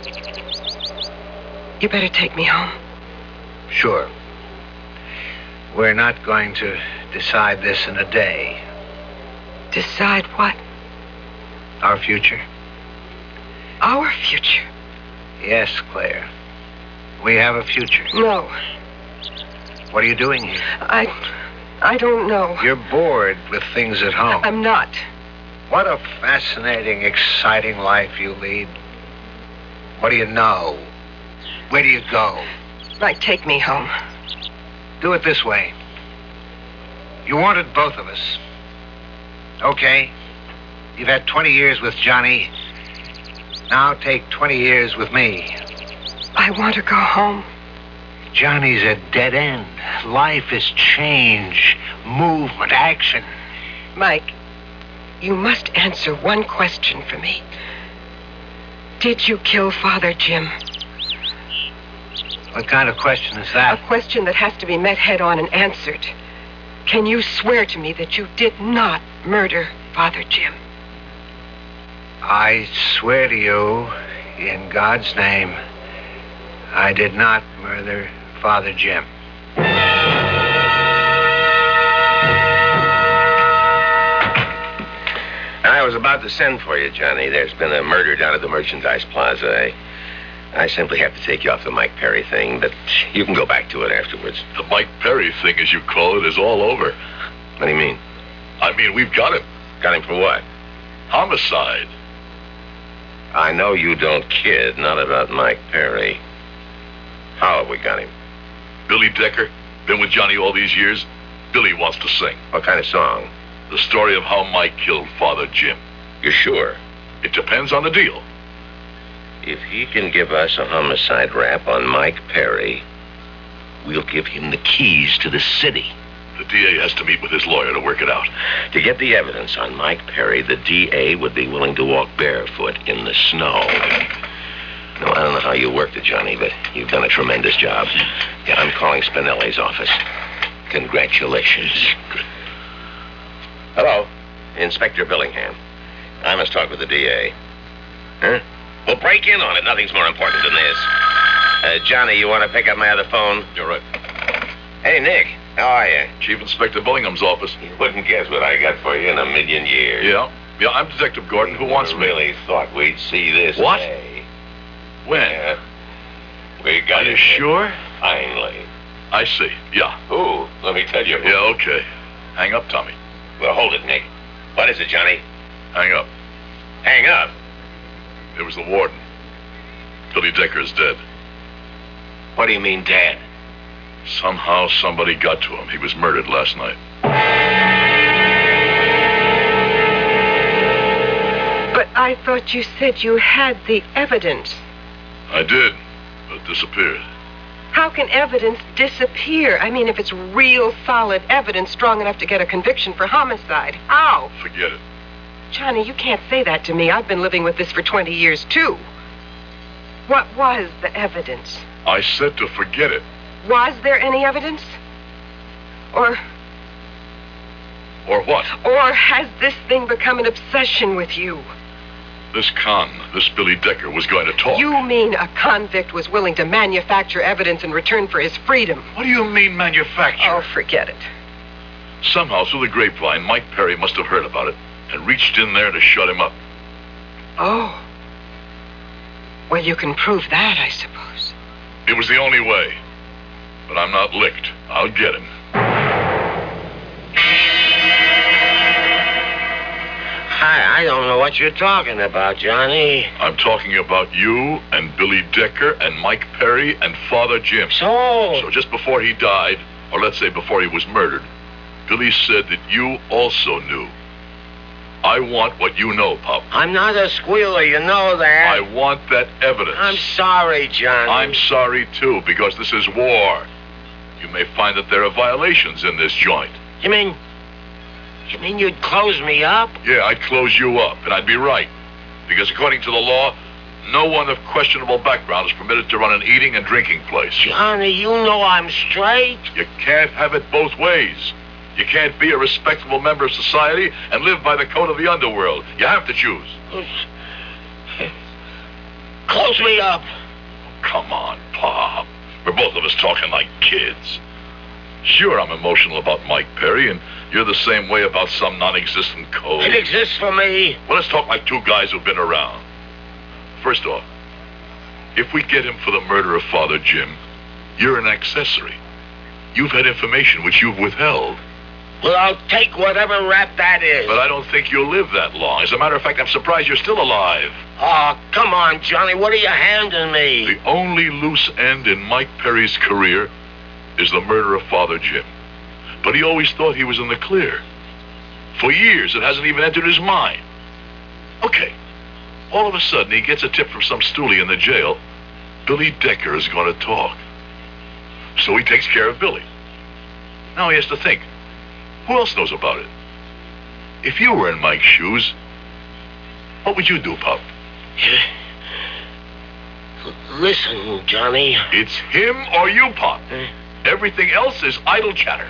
You better take me home. Sure. We're not going to decide this in a day. Decide what? Our future. Our future? Yes, Claire. We have a future. No. What are you doing here? I don't know. You're bored with things at home. I'm not. What a fascinating, exciting life you lead. What do you know? Where do you go? Mike, take me home. Do it this way. You wanted both of us. Okay. You've had 20 years with Johnny. Now take 20 years with me. I want to go home. Johnny's a dead end. Life is change, movement, action. Mike, you must answer one question for me. Did you kill Father Jim? What kind of question is that? A question that has to be met head on and answered. Can you swear to me that you did not murder Father Jim? I swear to you, in God's name, I did not murder Father Jim. I was about to send for you, Johnny. There's been a murder down at the Merchandise Plaza. I simply have to take you off the Mike Perry thing, but you can go back to it afterwards. The Mike Perry thing, as you call it, is all over. What do you mean? I mean, we've got him. Got him for what? Homicide. I know you don't kid, not about Mike Perry. How have we got him? Billy Decker, been with Johnny all these years. Billy wants to sing. What kind of song? The story of how Mike killed Father Jim. You sure? It depends on the deal. If he can give us a homicide rap on Mike Perry, we'll give him the keys to the city. The DA has to meet with his lawyer to work it out. To get the evidence on Mike Perry, the DA would be willing to walk barefoot in the snow. No, I don't know how you worked it, Johnny, but you've done a tremendous job. Yeah, I'm calling Spinelli's office. Congratulations. Good. Hello, Inspector Billingham. I must talk with the DA. Huh? Well, break in on it. Nothing's more important than this. Johnny, you want to pick up my other phone? You're right. Hey, Nick. How are you? Chief Inspector Billingham's office. You wouldn't guess what I got for you in a million years. Yeah, I'm Detective Gordon. Who wants me? Really thought we'd see this What? day. When? Yeah. We got Are you it. sure? Finally. I see. Yeah. Who? Let me tell you who. Yeah, okay. Hang up, Tommy. Well, hold it, Nick. What is it, Johnny? Hang up. Hang up. It was the warden. Billy Decker is dead. What do you mean, dead? Somehow somebody got to him. He was murdered last night. But I thought you said you had the evidence. I did, but it disappeared. How can evidence disappear? I mean, if it's real solid evidence strong enough to get a conviction for homicide, how? Forget it. Johnny, you can't say that to me. I've been living with this for 20 years, too. What was the evidence? I said to forget it. Was there any evidence? Or what? Or has this thing become an obsession with you? This Billy Decker, was going to talk. You mean a convict was willing to manufacture evidence in return for his freedom? What do you mean, manufacture? Oh, forget it. Somehow, through the grapevine, Mike Perry must have heard about it and reached in there to shut him up. Oh. Well, you can prove that, I suppose. It was the only way. But I'm not licked. I'll get him. I don't know what you're talking about, Johnny. I'm talking about you and Billy Decker and Mike Perry and Father Jim. So just before he died, or let's say before he was murdered, Billy said that you also knew. I want what you know, Pop. I'm not a squealer, you know that. I want that evidence. I'm sorry, Johnny. I'm sorry, too, because this is war. You may find that there are violations in this joint. You mean you'd close me up? Yeah, I'd close you up, and I'd be right. Because according to the law, no one of questionable background is permitted to run an eating and drinking place. Johnny, you know I'm straight. You can't have it both ways. You can't be a respectable member of society and live by the code of the underworld. You have to choose. Close me up. Come on, Pop. We're both of us talking like kids. Sure, I'm emotional about Mike Perry, and you're the same way about some non-existent code. It exists for me. Well, let's talk like two guys who've been around. First off, if we get him for the murder of Father Jim, you're an accessory. You've had information which you've withheld. Well, I'll take whatever rap that is. But I don't think you'll live that long. As a matter of fact, I'm surprised you're still alive. Oh, come on, Johnny. What are you handing me? The only loose end in Mike Perry's career is the murder of Father Jim. But he always thought he was in the clear. For years, it hasn't even entered his mind. Okay. All of a sudden, he gets a tip from some stoolie in the jail. Billy Decker is going to talk. So he takes care of Billy. Now he has to think. Who else knows about it? If you were in Mike's shoes, what would you do, Pop? Listen, Johnny. It's him or you, Pop. Everything else is idle chatter.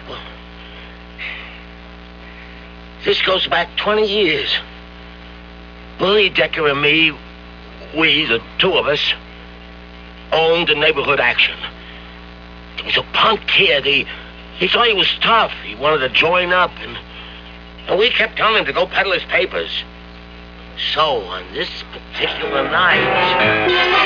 This goes back 20 years. Willie Decker and me, we, the two of us, owned the Neighborhood Action. He was a punk kid. He thought he was tough. He wanted to join up, and we kept telling him to go peddle his papers. So, on this particular night...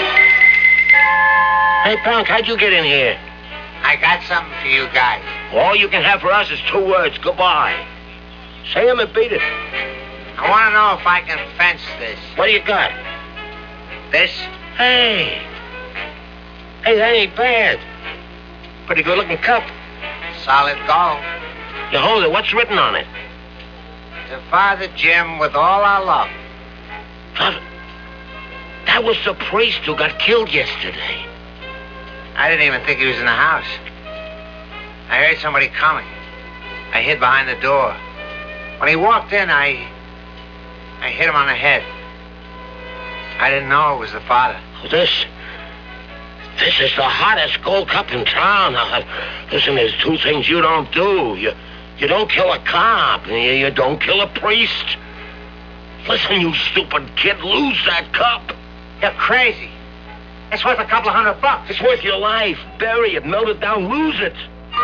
Hey, punk, how'd you get in here? I got something for you guys. All you can have for us is 2 words. Goodbye. Say 'em and beat it. I want to know if I can fence this. What do you got? This? Hey, that ain't bad. Pretty good-looking cup. Solid gold. You hold it. What's written on it? To Father Jim with all our love. That was the priest who got killed yesterday. I didn't even think he was in the house. I heard somebody coming. I hid behind the door. When he walked in, I hit him on the head. I didn't know it was the father. This is the hottest gold cup in town. Listen, there's 2 things you don't do. You don't kill a cop, and you don't kill a priest. Listen, you stupid kid, lose that cup. You're crazy. It's worth a couple of $100. It's worth your life. Bury it, melt it down, lose it.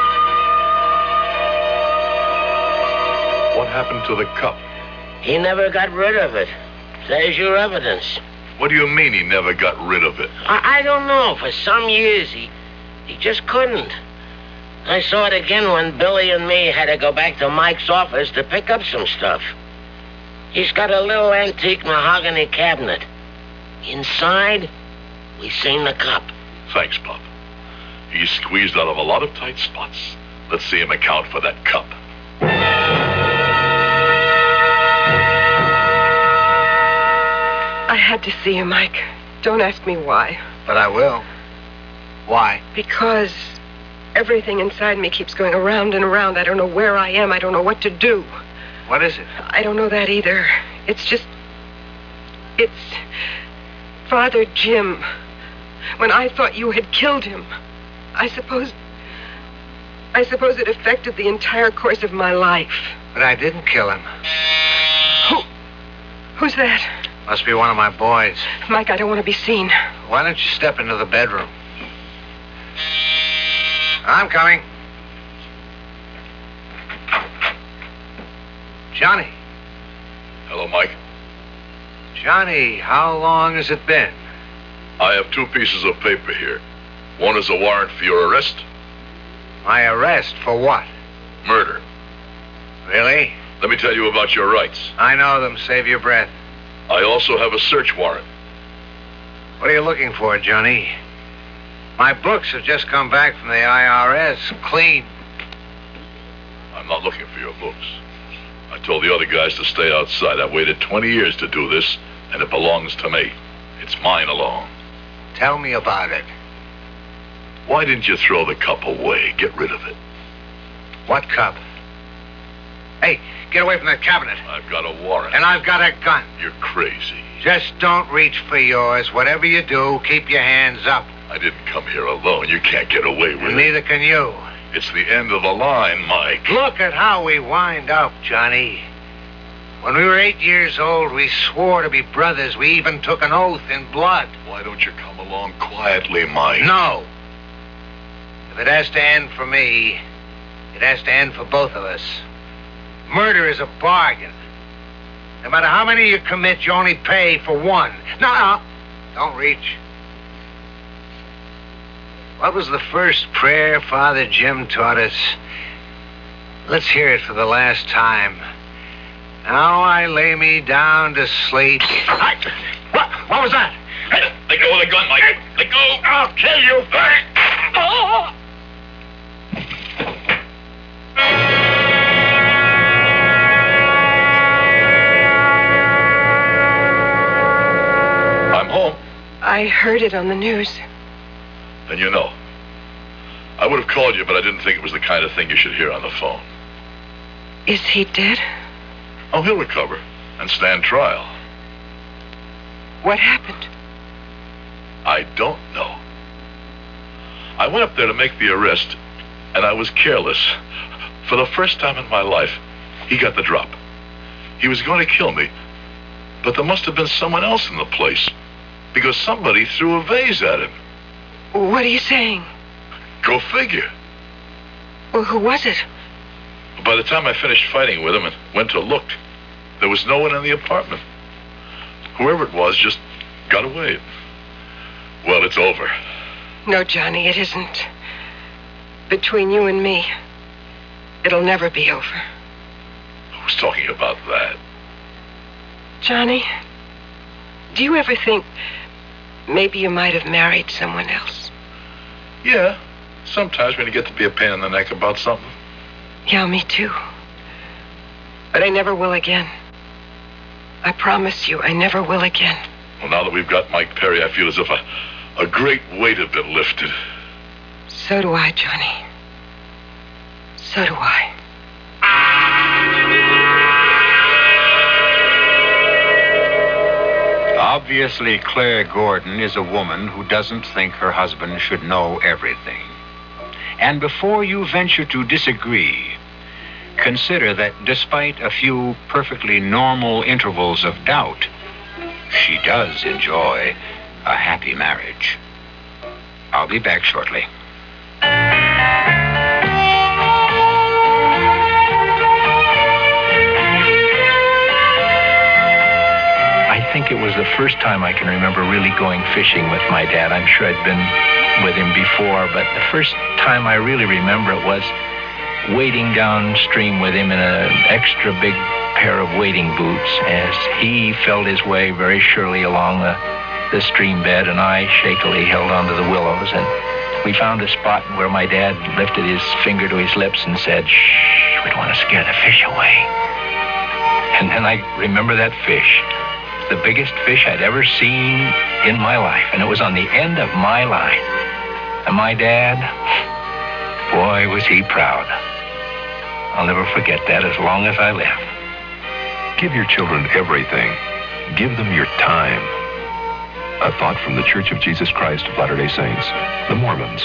What happened to the cup? He never got rid of it. There's your evidence. What do you mean he never got rid of it? I don't know. For some years, he just couldn't. I saw it again when Billy and me had to go back to Mike's office to pick up some stuff. He's got a little antique mahogany cabinet. Inside, we seen the cup. Thanks, Pop. He's squeezed out of a lot of tight spots. Let's see him account for that cup. I had to see you, Mike. Don't ask me why. But I will. Why? Because everything inside me keeps going around and around. I don't know where I am. I don't know what to do. What is it? I don't know that either. It's Father Jim. When I thought you had killed him, I suppose it affected the entire course of my life. But I didn't kill him. Who's that? Must be one of my boys. Mike, I don't want to be seen. Why don't you step into the bedroom? I'm coming. Johnny. Hello, Mike. Johnny, how long has it been? I have 2 pieces of paper here. One is a warrant for your arrest. My arrest? For what? Murder. Really? Let me tell you about your rights. I know them. Save your breath. I also have a search warrant. What are you looking for, Johnny? My books have just come back from the IRS, clean. I'm not looking for your books. I told the other guys to stay outside. I've waited 20 years to do this, and it belongs to me. It's mine alone. Tell me about it. Why didn't you throw the cup away? Get rid of it. What cup? Hey, get away from that cabinet. I've got a warrant. And I've got a gun. You're crazy. Just don't reach for yours. Whatever you do, keep your hands up. I didn't come here alone. You can't get away with it. Neither can you. It's the end of the line, Mike. Look at how we wind up, Johnny. When we were 8 years old, we swore to be brothers. We even took an oath in blood. Why don't you come along quietly, Mike? No. If it has to end for me, it has to end for both of us. Murder is a bargain. No matter how many you commit, you only pay for one. No, don't reach. What was the first prayer Father Jim taught us? Let's hear it for the last time. Now I lay me down to sleep. What was that? Hey, let go of the gun, Mike. Hey, let go. I'll kill you first. Oh. I'm home. I heard it on the news. Then you know. I would have called you, but I didn't think it was the kind of thing you should hear on the phone. Is he dead? Oh, he'll recover and stand trial. What happened? I don't know. I went up there to make the arrest, and I was careless. For the first time in my life, he got the drop. He was going to kill me, but there must have been someone else in the place, because somebody threw a vase at him. What are you saying? Go figure. Well, who was it? By the time I finished fighting with him and went to look, there was no one in the apartment. Whoever it was just got away. Well, it's over. No, Johnny, it isn't. Between you and me, it'll never be over. Who's talking about that? Johnny, do you ever think maybe you might have married someone else? Yeah, sometimes when you get to be a pain in the neck about something. Yeah, me too. But I never will again. I promise you, I never will again. Well, now that we've got Mike Perry, I feel as if a great weight had been lifted. So do I, Johnny. So do I. Obviously, Claire Gordon is a woman who doesn't think her husband should know everything. And before you venture to disagree, consider that despite a few perfectly normal intervals of doubt, she does enjoy a happy marriage. I'll be back shortly. I think it was the first time I can remember really going fishing with my dad. I'm sure I'd been with him before, but the first time I really remember it was wading downstream with him in an extra big pair of wading boots as he felt his way very surely along the stream bed, and I shakily held onto the willows, and we found a spot where my dad lifted his finger to his lips and said, "Shh, we don't want to scare the fish away." And then I remember that fish, the biggest fish I'd ever seen in my life, and it was on the end of my line. And my dad, boy, was he proud. I'll never forget that as long as I live. Give your children everything. Give them your time. A thought from the Church of Jesus Christ of Latter-day Saints, the Mormons.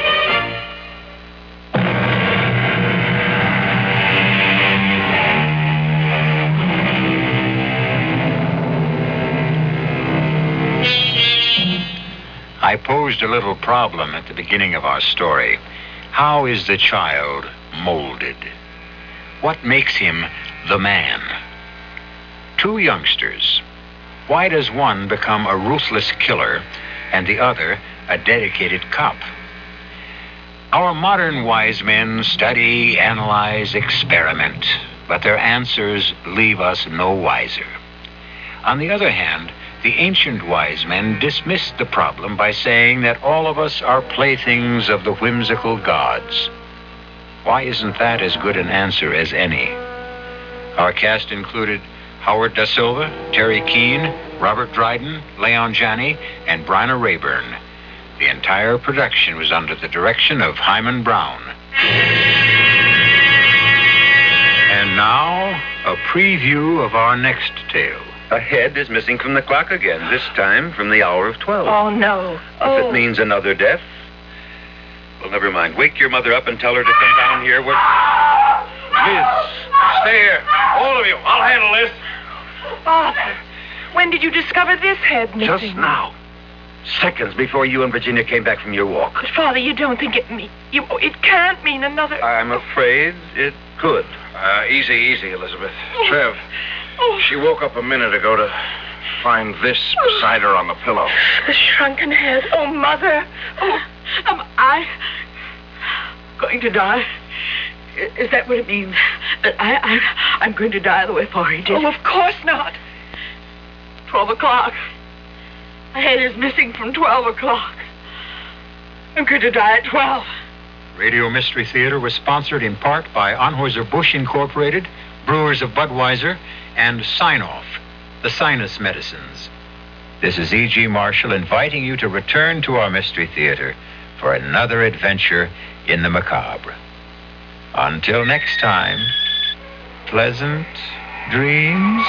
I posed a little problem at the beginning of our story. How is the child molded? What makes him the man? Two youngsters. Why does one become a ruthless killer and the other a dedicated cop? Our modern wise men study, analyze, experiment, but their answers leave us no wiser. On the other hand, the ancient wise men dismissed the problem by saying that all of us are playthings of the whimsical gods. Why isn't that as good an answer as any? Our cast included Howard Da Silva, Terry Keane, Robert Dryden, Leon Janney, and Bryna Rayburn. The entire production was under the direction of Hyman Brown. And now, a preview of our next tale. A head is missing from the clock again, this time from the hour of 12. Oh, no. If it means another death, well, never mind. Wake your mother up and tell her to come down here. Liz, stay here. All of you. I'll handle this. Father, when did you discover this head missing? Just now. Seconds before you and Virginia came back from your walk. But, Father, you don't think it can't mean another... I'm afraid it could. Easy, Elizabeth. Trev, she woke up a minute ago to find this beside her on the pillow. The shrunken head. Oh, Mother. Oh, am I going to die? Is that what it means? That I'm going to die the way Florrie did? Oh, of course not. 12 o'clock. My head is missing from 12 o'clock. I'm going to die at 12. Radio Mystery Theater was sponsored in part by Anheuser-Busch Incorporated, Brewers of Budweiser, and Sign-Off, the sinus medicines. This is E.G. Marshall inviting you to return to our Mystery Theater for another adventure in the macabre. Until next time, pleasant dreams.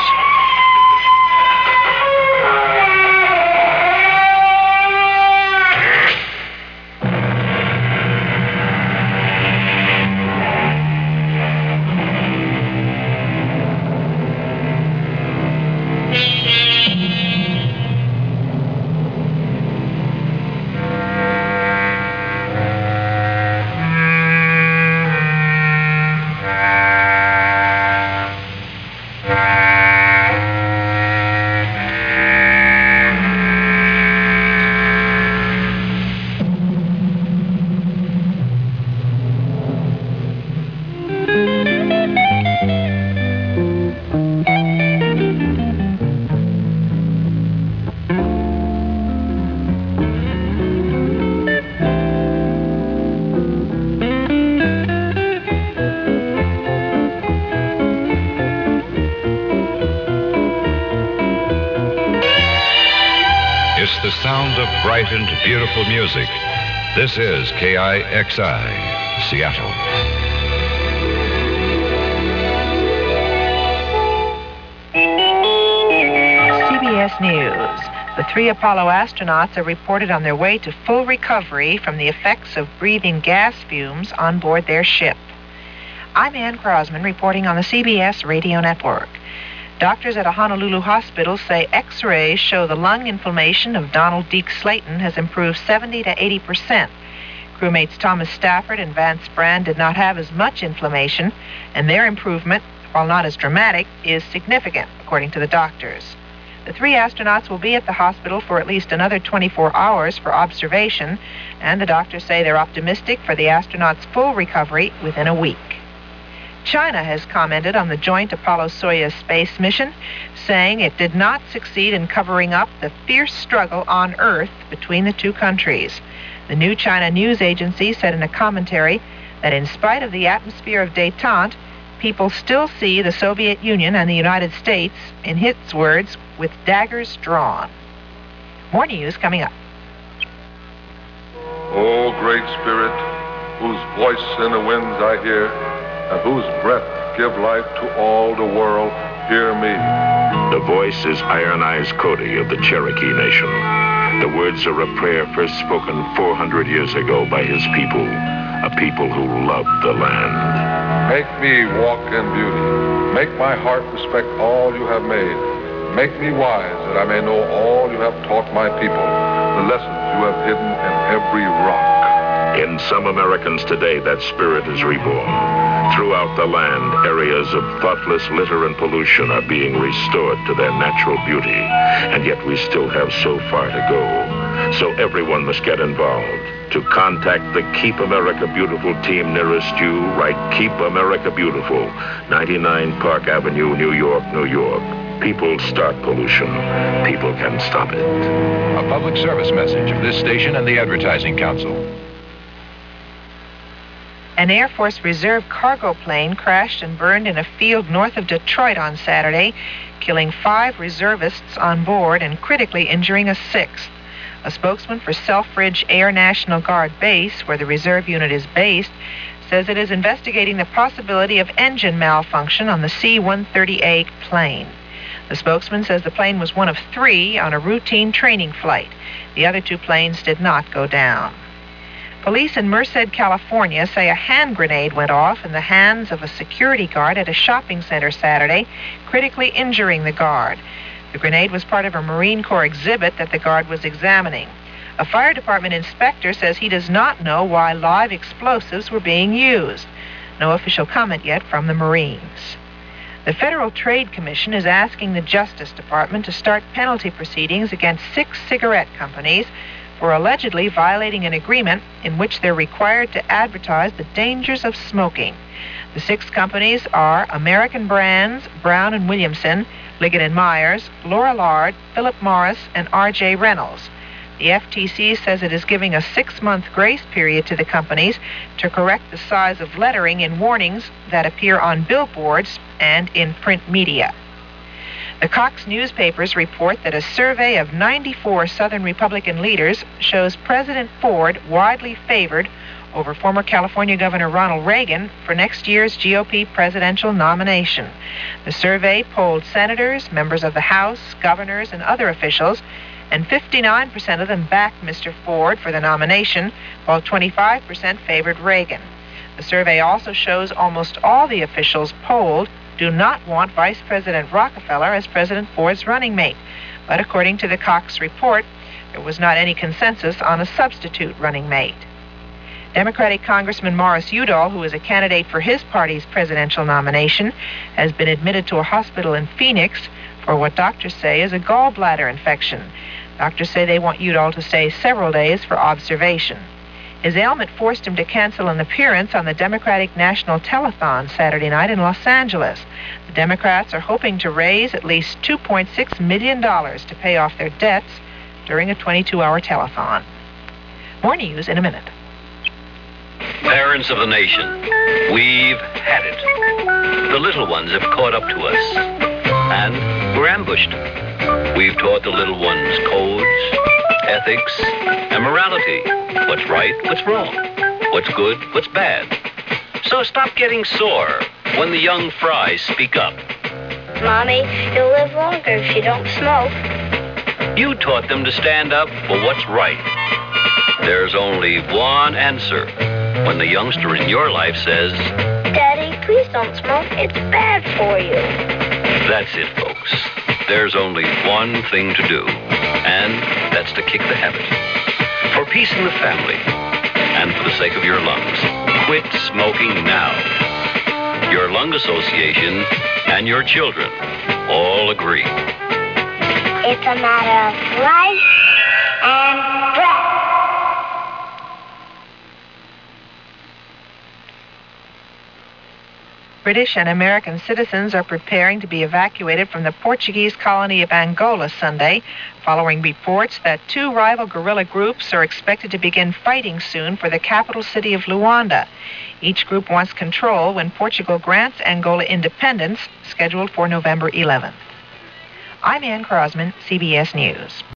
the sound of bright and beautiful music. This is KIXI, Seattle. CBS News. The 3 Apollo astronauts are reported on their way to full recovery from the effects of breathing gas fumes on board their ship. I'm Ann Crosman reporting on the CBS Radio Network. Doctors at a Honolulu hospital say X-rays show the lung inflammation of Donald Deke Slayton has improved 70 to 80%. Crewmates Thomas Stafford and Vance Brand did not have as much inflammation, and their improvement, while not as dramatic, is significant, according to the doctors. The 3 astronauts will be at the hospital for at least another 24 hours for observation, and the doctors say they're optimistic for the astronauts' full recovery within a week. China has commented on the joint Apollo-Soyuz space mission, saying it did not succeed in covering up the fierce struggle on Earth between the 2 countries. The New China News Agency said in a commentary that in spite of the atmosphere of détente, people still see the Soviet Union and the United States, in its words, with daggers drawn. More news coming up. O Great Spirit, whose voice in the winds I hear, and whose breath give life to all the world, hear me. The voice is Iron Eyes Cody of the Cherokee Nation. The words are a prayer first spoken 400 years ago by his people, a people who loved the land. Make me walk in beauty. Make my heart respect all you have made. Make me wise that I may know all you have taught my people, the lessons you have hidden in every rock. In some Americans today, that spirit is reborn. Throughout the land, areas of thoughtless litter and pollution are being restored to their natural beauty, and yet we still have so far to go. So everyone must get involved. To contact the Keep America Beautiful team nearest you, write Keep America Beautiful, 99 Park Avenue, New York, New York. People start pollution. People can stop it. A public service message of this station and the Advertising Council. An Air Force Reserve cargo plane crashed and burned in a field north of Detroit on Saturday, killing 5 reservists on board and critically injuring a 6th. A spokesman for Selfridge Air National Guard Base, where the reserve unit is based, says it is investigating the possibility of engine malfunction on the C-130A plane. The spokesman says the plane was one of 3 on a routine training flight. The other 2 planes did not go down. Police in Merced, California say a hand grenade went off in the hands of a security guard at a shopping center Saturday, critically injuring the guard. The grenade was part of a Marine Corps exhibit that the guard was examining. A fire department inspector says he does not know why live explosives were being used. No official comment yet from the Marines. The Federal Trade Commission is asking the Justice Department to start penalty proceedings against 6 cigarette companies for allegedly violating an agreement in which they're required to advertise the dangers of smoking. The 6 companies are American Brands, Brown & Williamson, Liggett & Myers, Lorillard, Philip Morris, and R.J. Reynolds. The FTC says it is giving a 6-month grace period to the companies to correct the size of lettering in warnings that appear on billboards and in print media. The Cox newspapers report that a survey of 94 Southern Republican leaders shows President Ford widely favored over former California Governor Ronald Reagan for next year's GOP presidential nomination. The survey polled senators, members of the House, governors, and other officials, and 59% of them backed Mr. Ford for the nomination, while 25% favored Reagan. The survey also shows almost all the officials polled do not want Vice President Rockefeller as President Ford's running mate. But according to the Cox report, there was not any consensus on a substitute running mate. Democratic Congressman Morris Udall, who is a candidate for his party's presidential nomination, has been admitted to a hospital in Phoenix for what doctors say is a gallbladder infection. Doctors say they want Udall to stay several days for observation. His ailment forced him to cancel an appearance on the Democratic National Telethon Saturday night in Los Angeles. The Democrats are hoping to raise at least $2.6 million to pay off their debts during a 22-hour telethon. More news in a minute. Parents of the nation, we've had it. The little ones have caught up to us. And we're ambushed. We've taught the little ones codes, ethics, and morality. What's right, what's wrong, what's good, what's bad. So stop getting sore when the young fries speak up. Mommy, you'll live longer if you don't smoke. You taught them to stand up for what's right. There's only one answer when the youngster in your life says, Daddy, please don't smoke. It's bad for you. That's it, folks. There's only one thing to do, and that's to kick the habit. For peace in the family, and for the sake of your lungs, quit smoking now. Your lung association and your children all agree. It's a matter of life and breath. British and American citizens are preparing to be evacuated from the Portuguese colony of Angola Sunday, following reports that two rival guerrilla groups are expected to begin fighting soon for the capital city of Luanda. Each group wants control when Portugal grants Angola independence, scheduled for November 11th. I'm Ann Crosman, CBS News.